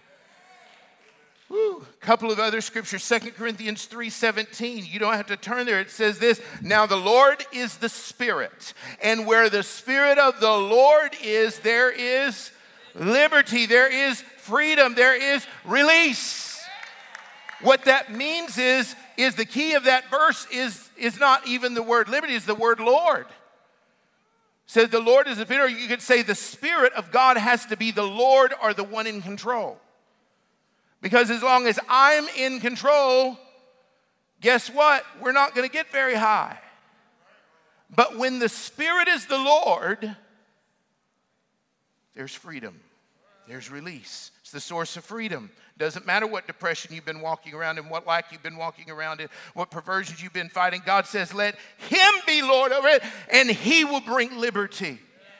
Woo. A couple of other scriptures, Second Corinthians three seventeen. You don't have to turn there. It says this, now the Lord is the Spirit, and where the Spirit of the Lord is, there is liberty, there is freedom, there is release. What that means is, is the key of that verse is, is not even the word liberty, it's the word Lord. It says the Lord is the Spirit, or you could say the Spirit of God has to be the Lord or the one in control. Because as long as I'm in control, guess what? We're not going to get very high. But when the Spirit is the Lord, there's freedom. There's release. It's the source of freedom. Doesn't matter what depression you've been walking around in, what lack you've been walking around in, what perversions you've been fighting. God says, let Him be Lord over it, and He will bring liberty.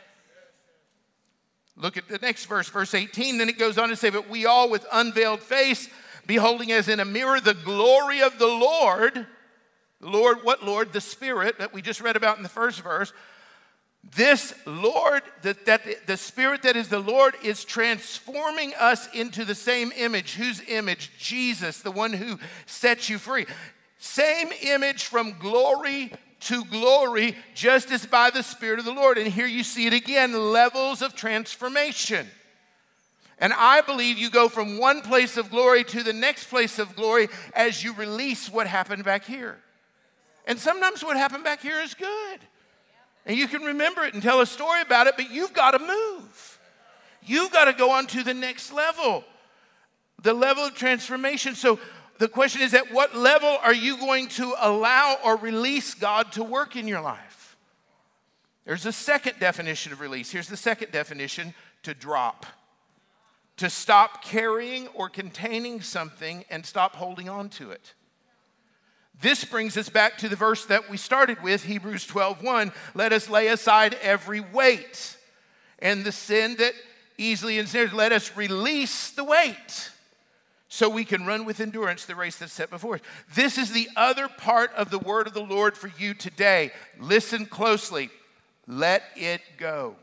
Look at the next verse, verse eighteen. Then it goes on to say, but we all with unveiled face, beholding as in a mirror the glory of the Lord. The Lord, what Lord? The Spirit that we just read about in the first verse. This Lord, that, that the Spirit that is the Lord is transforming us into the same image. Whose image? Jesus, the one who sets you free. Same image from glory to glory, just as by the Spirit of the Lord. And here you see it again, levels of transformation. And I believe you go from one place of glory to the next place of glory as you release what happened back here. And sometimes what happened back here is good. And you can remember it and tell a story about it, but you've got to move. You've got to go on to the next level, the level of transformation. So the question is, at what level are you going to allow or release God to work in your life? There's a second definition of release. Here's the second definition: to drop. To stop carrying or containing something and stop holding on to it. This brings us back to the verse that we started with, Hebrews twelve one. Let us lay aside every weight and the sin that easily ensnares. Let us release the weight, so we can run with endurance the race that's set before us. This is the other part of the word of the Lord for you today. Listen closely. Let it go.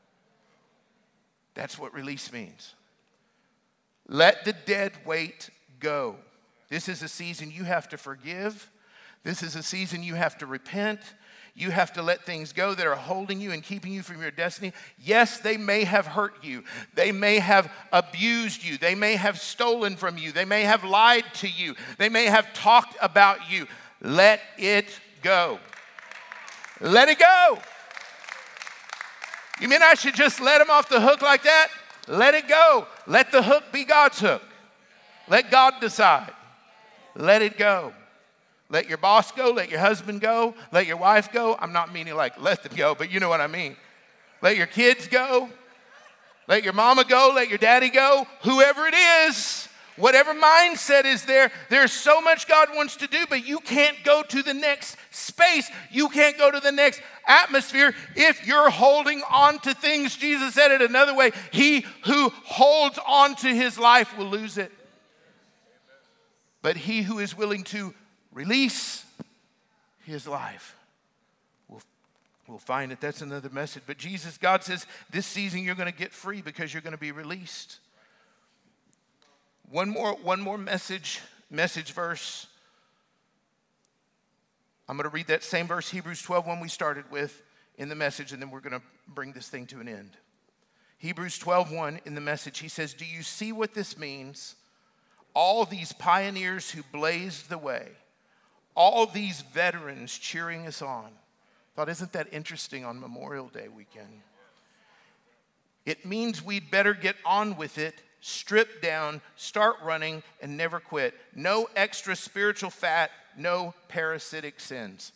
That's what release means. Let the dead weight go. This is a season you have to forgive. This is a season you have to repent. You have to let things go that are holding you and keeping you from your destiny. Yes, they may have hurt you. They may have abused you. They may have stolen from you. They may have lied to you. They may have talked about you. Let it go. Let it go. You mean I should just let them off the hook like that? Let it go. Let the hook be God's hook. Let God decide. Let it go. Let your boss go. Let your husband go. Let your wife go. I'm not meaning like let them go, but you know what I mean. Let your kids go. Let your mama go. Let your daddy go. Whoever it is, whatever mindset is there, there's so much God wants to do, but you can't go to the next space. You can't go to the next atmosphere if you're holding on to things. Jesus said it another way. He who holds on to his life will lose it. But he who is willing to release his life will, will find it. That's another message. But Jesus, God says, this season you're going to get free because you're going to be released. One more, one more message, message verse. I'm going to read that same verse, Hebrews twelve one we started with in the message, and then we're going to bring this thing to an end. Hebrews twelve one in the message, he says, do you see what this means? All these pioneers who blazed the way, all these veterans cheering us on. I thought, isn't that interesting on Memorial Day weekend? It means we'd better get on with it strip down, start running, and never quit. No extra spiritual fat, no parasitic sins.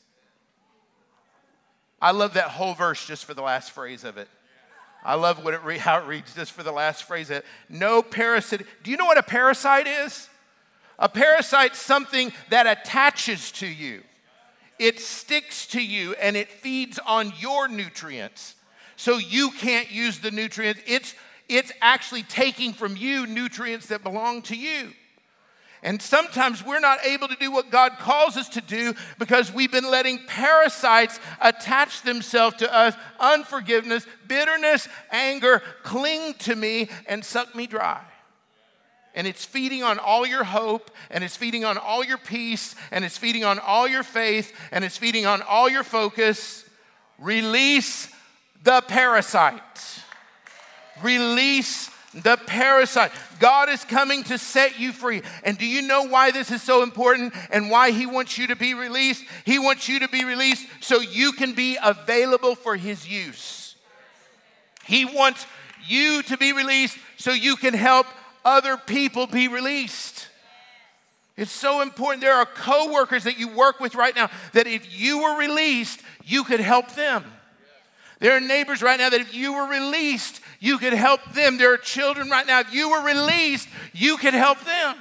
I love that whole verse just for the last phrase of it. I love what it re- how it reads just for the last phrase of it. No parasitic. Do you know what a parasite is? A parasite's something that attaches to you. It sticks to you and it feeds on your nutrients. So you can't use the nutrients. It's, it's actually taking from you nutrients that belong to you. And sometimes we're not able to do what God calls us to do because we've been letting parasites attach themselves to us. Unforgiveness, bitterness, anger cling to me and suck me dry. And it's feeding on all your hope, and it's feeding on all your peace, and it's feeding on all your faith, and it's feeding on all your focus. Release the parasite. Release the parasite. God is coming to set you free. And do you know why this is so important and why he wants you to be released? He wants you to be released so you can be available for his use. He wants you to be released so you can help other people be released. It's so important. There are coworkers that you work with right now that if you were released, you could help them. There are neighbors right now that if you were released, you could help them. There are children right now. If you were released, you could help them.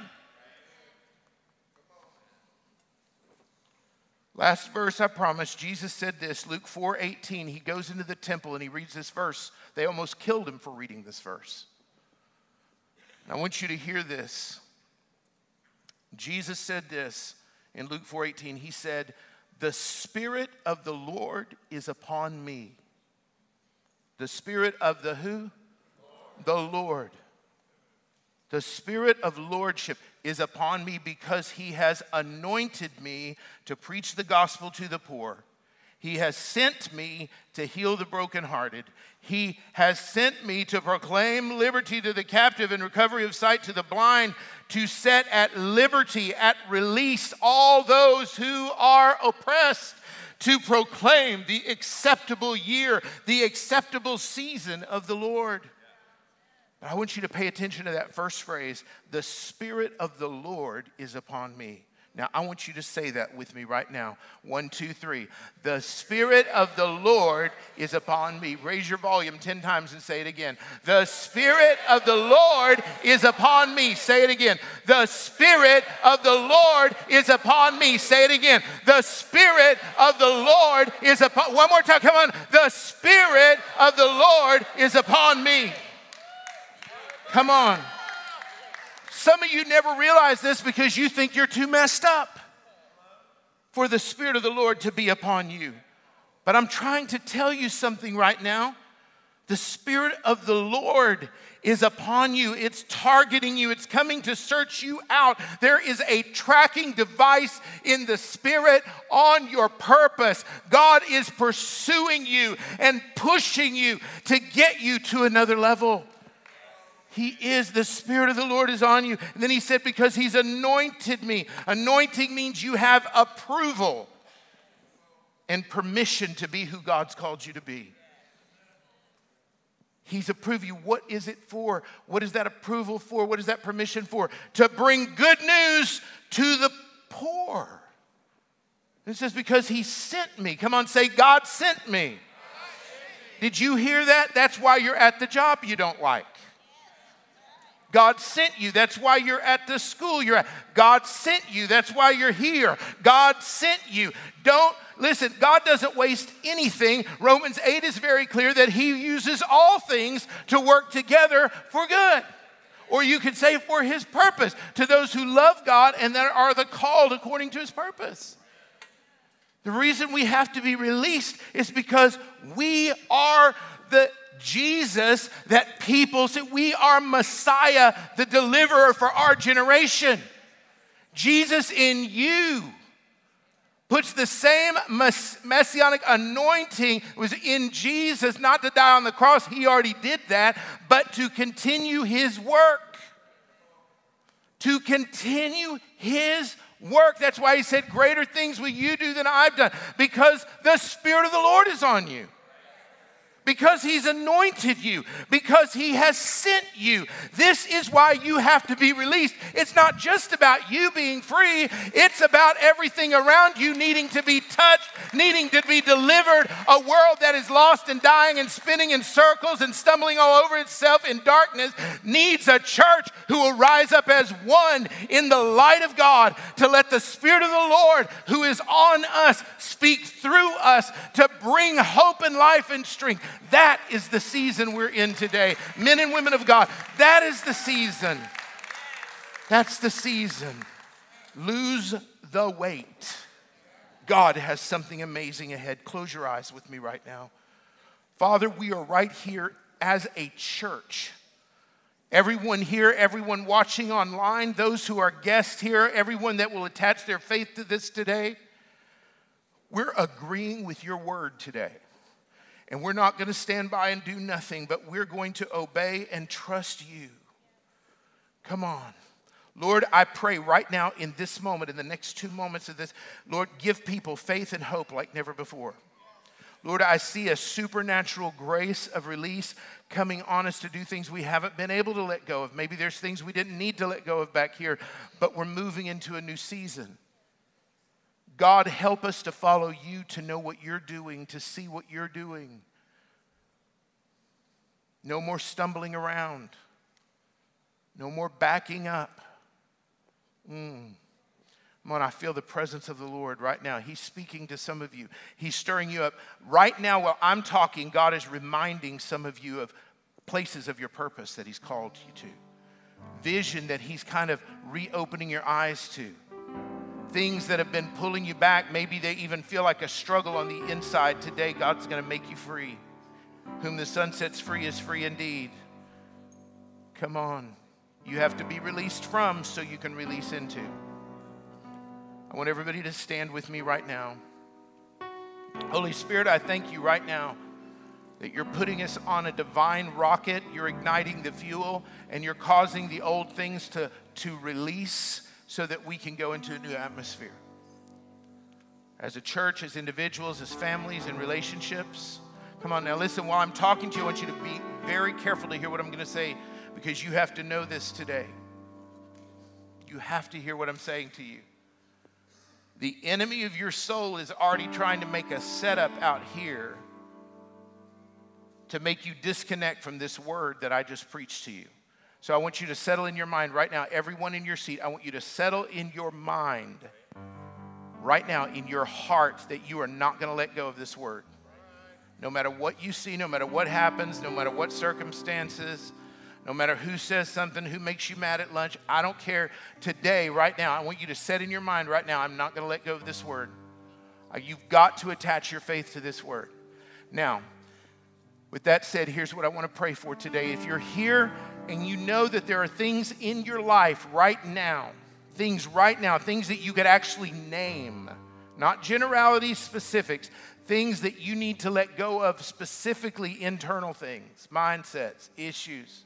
Last verse, I promise. Jesus said this, Luke four eighteen. He goes into the temple and he reads this verse. They almost killed him for reading this verse. I want you to hear this. Jesus said this in Luke four eighteen. He said, "The Spirit of the Lord is upon me." The Spirit of the who? Lord. The Lord. The Spirit of Lordship is upon me because he has anointed me to preach the gospel to the poor. He has sent me to heal the brokenhearted. He has sent me to proclaim liberty to the captive and recovery of sight to the blind, to set at liberty, at release, all those who are oppressed, to proclaim the acceptable year, the acceptable season of the Lord. But I want you to pay attention to that first phrase, the Spirit of the Lord is upon me. Now, I want you to say that with me right now. One, two, three. The Spirit of the Lord is upon me. Raise your volume ten times and say it again. The Spirit of the Lord is upon me. Say it again. The Spirit of the Lord is upon me. Say it again. The Spirit of the Lord is upon... One more time, come on. The Spirit of the Lord is upon me. Come on. Some of you never realize this because you think you're too messed up for the Spirit of the Lord to be upon you. But I'm trying to tell you something right now. The Spirit of the Lord is upon you. It's targeting you. It's coming to search you out. There is a tracking device in the Spirit on your purpose. God is pursuing you and pushing you to get you to another level. He is, the Spirit of the Lord is on you. And then he said, because he's anointed me. Anointing means you have approval and permission to be who God's called you to be. He's approved you. What is it for? What is that approval for? What is that permission for? To bring good news to the poor. It says, because he sent me. Come on, say, God sent me. Did you hear that? That's why you're at the job you don't like. God sent you. That's why you're at the school you're at. God sent you. That's why you're here. God sent you. Don't, listen, God doesn't waste anything. Romans eight is very clear that he uses all things to work together for good. Or you could say for his purpose, to those who love God and that are the called according to his purpose. The reason we have to be released is because we are the Jesus that people say, we are Messiah, the deliverer for our generation. Jesus in you puts the same messianic anointing was in Jesus, not to die on the cross. He already did that, but to continue his work. To continue his work. That's why he said, greater things will you do than I've done, because the Spirit of the Lord is on you. because he's anointed you, because he has sent you. This is why you have to be released. It's not just about you being free. It's about everything around you needing to be touched, needing to be delivered. A world that is lost and dying and spinning in circles and stumbling all over itself in darkness needs a church who will rise up as one in the light of God to let the Spirit of the Lord who is on us speak through us to bring hope and life and strength. That is the season we're in today. Men and women of God, that is the season. That's the season. Lose the weight. God has something amazing ahead. Close your eyes with me right now. Father, we are right here as a church. Everyone here, everyone watching online, those who are guests here, everyone that will attach their faith to this today, we're agreeing with your word today. And we're not going to stand by and do nothing, but we're going to obey and trust you. Come on. Lord, I pray right now in this moment, in the next two moments of this, Lord, give people faith and hope like never before. Lord, I see a supernatural grace of release coming on us to do things we haven't been able to let go of. Maybe there's things we didn't need to let go of back here, but we're moving into a new season. God, help us to follow you, to know what you're doing, to see what you're doing. No more stumbling around. No more backing up. Mm. Come on, I feel the presence of the Lord right now. He's speaking to some of you. He's stirring you up. Right now, while I'm talking, God is reminding some of you of places of your purpose that he's called you to. Vision that he's kind of reopening your eyes to. Things that have been pulling you back, maybe they even feel like a struggle on the inside. Today, God's going to make you free. Whom the Son sets free is free indeed. Come on. You have to be released from so you can release into. I want everybody to stand with me right now. Holy Spirit, I thank you right now that you're putting us on a divine rocket. You're igniting the fuel and you're causing the old things to, to release so that we can go into a new atmosphere. As a church, as individuals, as families, and relationships. Come on, now listen, while I'm talking to you, I want you to be very careful to hear what I'm going to say because you have to know this today. You have to hear what I'm saying to you. The enemy of your soul is already trying to make a setup out here to make you disconnect from this word that I just preached to you. So I want you to settle in your mind right now. Everyone in your seat, I want you to settle in your mind right now, in your heart, that you are not going to let go of this word. No matter what you see, no matter what happens, no matter what circumstances, no matter who says something, who makes you mad at lunch, I don't care. Today, right now, I want you to set in your mind right now, I'm not going to let go of this word. You've got to attach your faith to this word. Now, with that said, here's what I want to pray for today. If you're here and you know that there are things in your life right now, things right now, things that you could actually name, not generalities, specifics, things that you need to let go of, specifically internal things, mindsets, issues,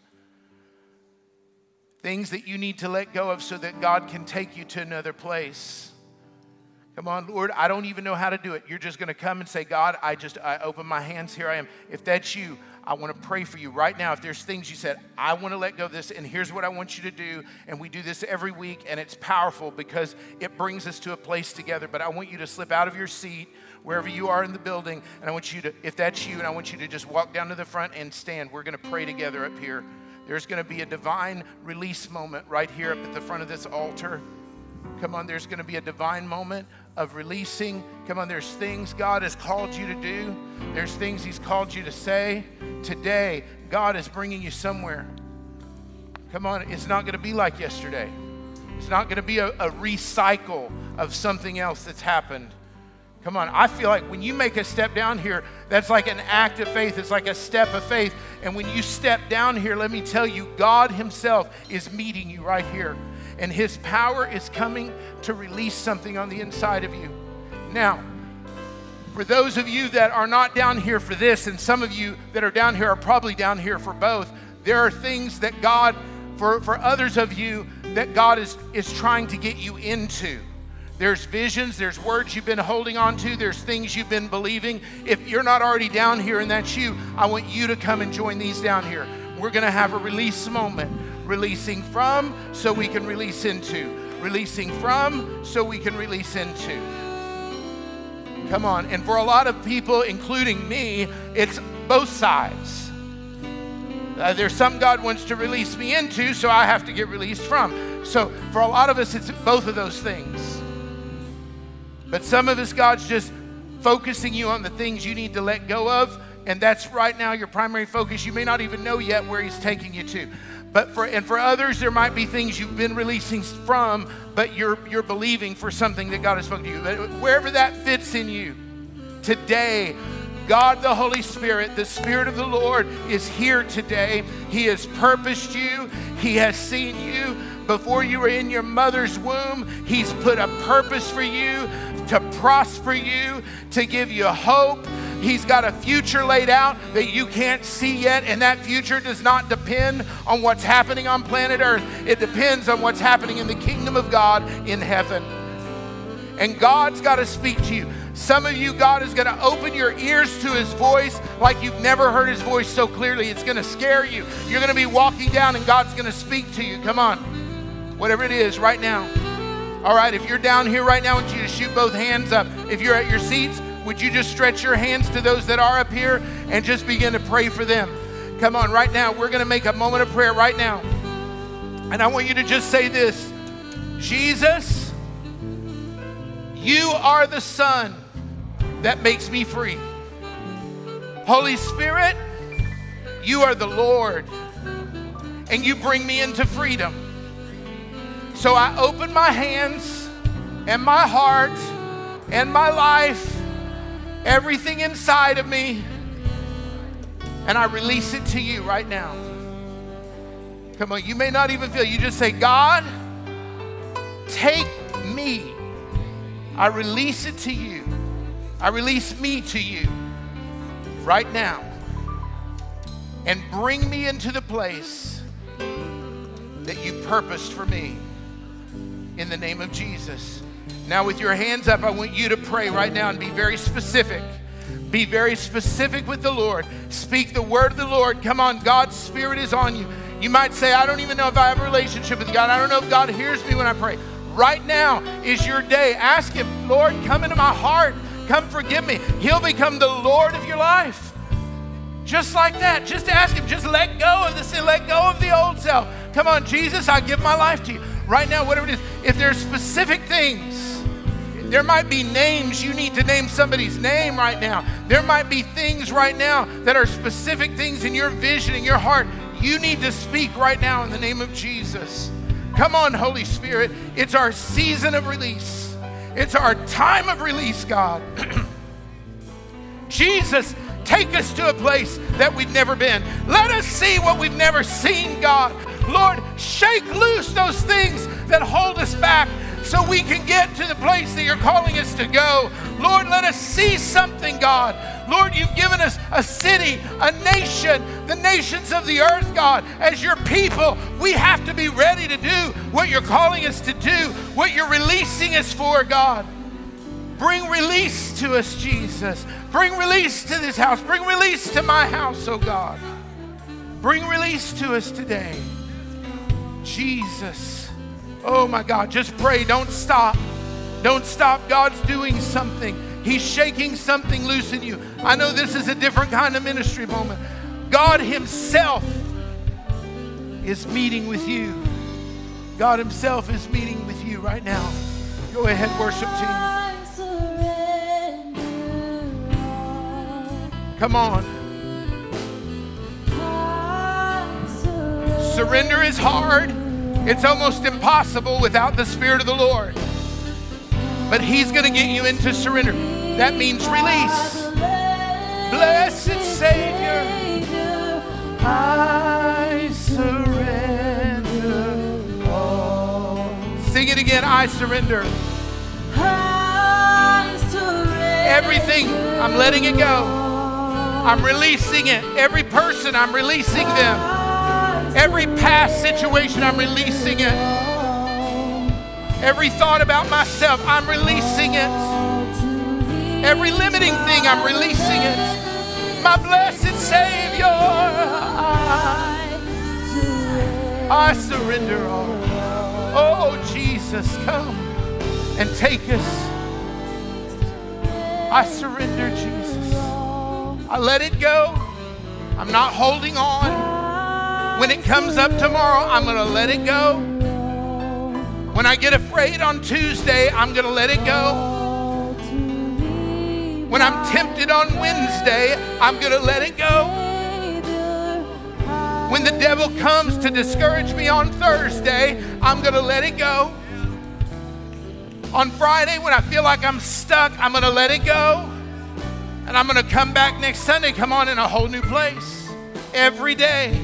things that you need to let go of so that God can take you to another place. Come on, Lord, I don't even know how to do it. You're just going to come and say, God, I just, I open my hands, here I am. If that's you, I want to pray for you right now. If there's things you said, I want to let go of this, and here's what I want you to do, and we do this every week, and it's powerful because it brings us to a place together, but I want you to slip out of your seat, wherever you are in the building, and I want you to, if that's you, and I want you to just walk down to the front and stand. We're going to pray together up here. There's going to be a divine release moment right here up at the front of this altar. Come on, there's going to be a divine moment of releasing. Come on, there's things God has called you to do. There's things he's called you to say. Today, God is bringing you somewhere. Come on, it's not going to be like yesterday. It's not going to be a, a recycle of something else that's happened. Come on, I feel like when you make a step down here, that's like an act of faith. It's like a step of faith. And when you step down here, let me tell you, God himself is meeting you right here. And his power is coming to release something on the inside of you. Now, for those of you that are not down here for this, and some of you that are down here are probably down here for both, there are things that God, for, for others of you, that God is, is trying to get you into. There's visions, there's words you've been holding on to, there's things you've been believing. If you're not already down here and that's you, I want you to come and join these down here. We're going to have a release moment. Releasing from so we can release into. Releasing from so we can release into. Come on. And for a lot of people, including me, it's both sides. Uh, there's something God wants to release me into, so I have to get released from. So for a lot of us, it's both of those things. But some of us, God's just focusing you on the things you need to let go of, and that's right now your primary focus. You may not even know yet where He's taking you to. But for and for others, there might be things you've been releasing from, but you're you're believing for something that God has spoken to you. Wherever that fits in you, today, God the Holy Spirit, the Spirit of the Lord is here today. He has purposed you. He has seen you. Before you were in your mother's womb, He's put a purpose for you, to prosper you, to give you hope. He's got a future laid out that you can't see yet, and that future does not depend on what's happening on planet Earth. It depends on what's happening in the kingdom of God in heaven. And God's got to speak to you. Some of you, God is going to open your ears to His voice like you've never heard His voice so clearly. It's going to scare you. You're going to be walking down and God's going to speak to you. Come on. Whatever it is right now. All right, if you're down here right now, I want you to shoot both hands up. If you're at your seats, would you just stretch your hands to those that are up here and just begin to pray for them? Come on, right now, we're going to make a moment of prayer right now. And I want you to just say this. Jesus, you are the Son that makes me free. Holy Spirit, you are the Lord, and you bring me into freedom. So I open my hands and my heart and my life, everything inside of me, and I release it to you right now. Come on, you may not even feel, you just say, God, take me. I release it to you. I release me to you right now. And bring me into the place that you purposed for me. In the name of Jesus. Now with your hands up, I want you to pray right now and be very specific. Be very specific with the Lord. Speak the word of the Lord. Come on, God's Spirit is on you. You might say, I don't even know if I have a relationship with God. I don't know if God hears me when I pray. Right now is your day. Ask Him, Lord, come into my heart. Come forgive me. He'll become the Lord of your life. Just like that. Just ask Him. Just let go of the sin. Let go of the old self. Come on, Jesus, I give my life to you. Right now, whatever it is, if there's specific things, there might be names, you need to name somebody's name right now. There might be things right now that are specific things in your vision, in your heart. You need to speak right now in the name of Jesus. Come on, Holy Spirit. It's our season of release. It's our time of release, God. Jesus, take us to a place that we've never been. Let us see what we've never seen, God. Lord, shake loose those things that hold us back so we can get to the place that you're calling us to go. Lord, let us see something, God. Lord, you've given us a city, a nation, the nations of the earth, God. As your people, we have to be ready to do what you're calling us to do, what you're releasing us for, God. Bring release to us, Jesus. Bring release to this house. Bring release to my house, oh God. Bring release to us today. Jesus. Oh my God, just pray. Don't stop. Don't stop. God's doing something. He's shaking something loose in you. I know this is a different kind of ministry moment. God Himself is meeting with you. God Himself is meeting with you right now. Go ahead, worship team. Come on. Surrender is hard. It's almost impossible without the Spirit of the Lord. But He's going to get you into surrender. That means release. Blessed Savior, I surrender all. Sing it again. I surrender. I surrender. Everything, I'm letting it go. I'm releasing it. Every person, I'm releasing them. Every past situation, I'm releasing it. Every thought about myself, I'm releasing it. Every limiting thing, I'm releasing it. My blessed Savior, I, I surrender all. Oh, Jesus, come and take us. I surrender, Jesus. I let it go. I'm not holding on. When it comes up tomorrow, I'm going to let it go. When I get afraid on Tuesday, I'm going to let it go. When I'm tempted on Wednesday, I'm going to let it go. When the devil comes to discourage me on Thursday, I'm going to let it go. On Friday, when I feel like I'm stuck, I'm going to let it go. And I'm going to come back next Sunday, come on, in a whole new place. Every day.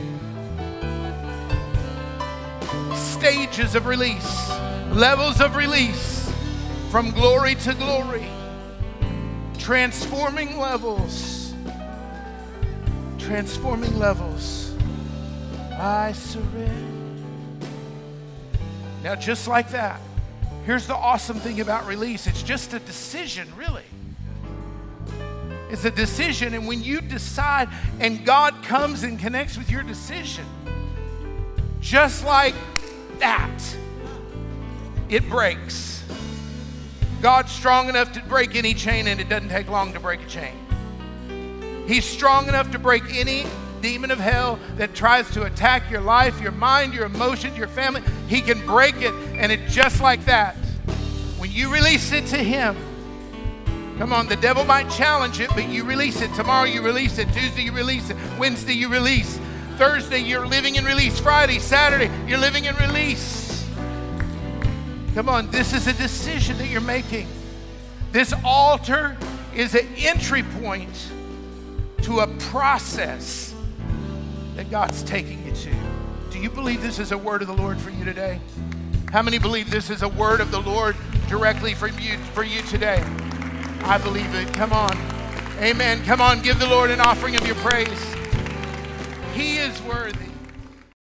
Stages of release. Levels of release. From glory to glory. Transforming levels. Transforming levels. I surrender. Now, just like that, here's the awesome thing about release. It's just a decision, really. It's a decision, and when you decide and God comes and connects with your decision, just like that, it breaks. God's strong enough to break any chain, and it doesn't take long to break a chain. He's strong enough to break any demon of hell that tries to attack your life, your mind, your emotions, your family. He can break it, and it just like that. When you release it to Him, come on, the devil might challenge it, but you release it. Tomorrow you release it. Tuesday you release it. Wednesday you release. Thursday you're living in release. Friday, Saturday, you're living in release. Come on, this is a decision that you're making. This altar is an entry point to a process that God's taking you to. Do you believe this is a word of the Lord for you today? How many believe this is a word of the Lord directly for you, for you today? I believe it. Come on. Amen. Come on, give the Lord an offering of your praise. He is worthy.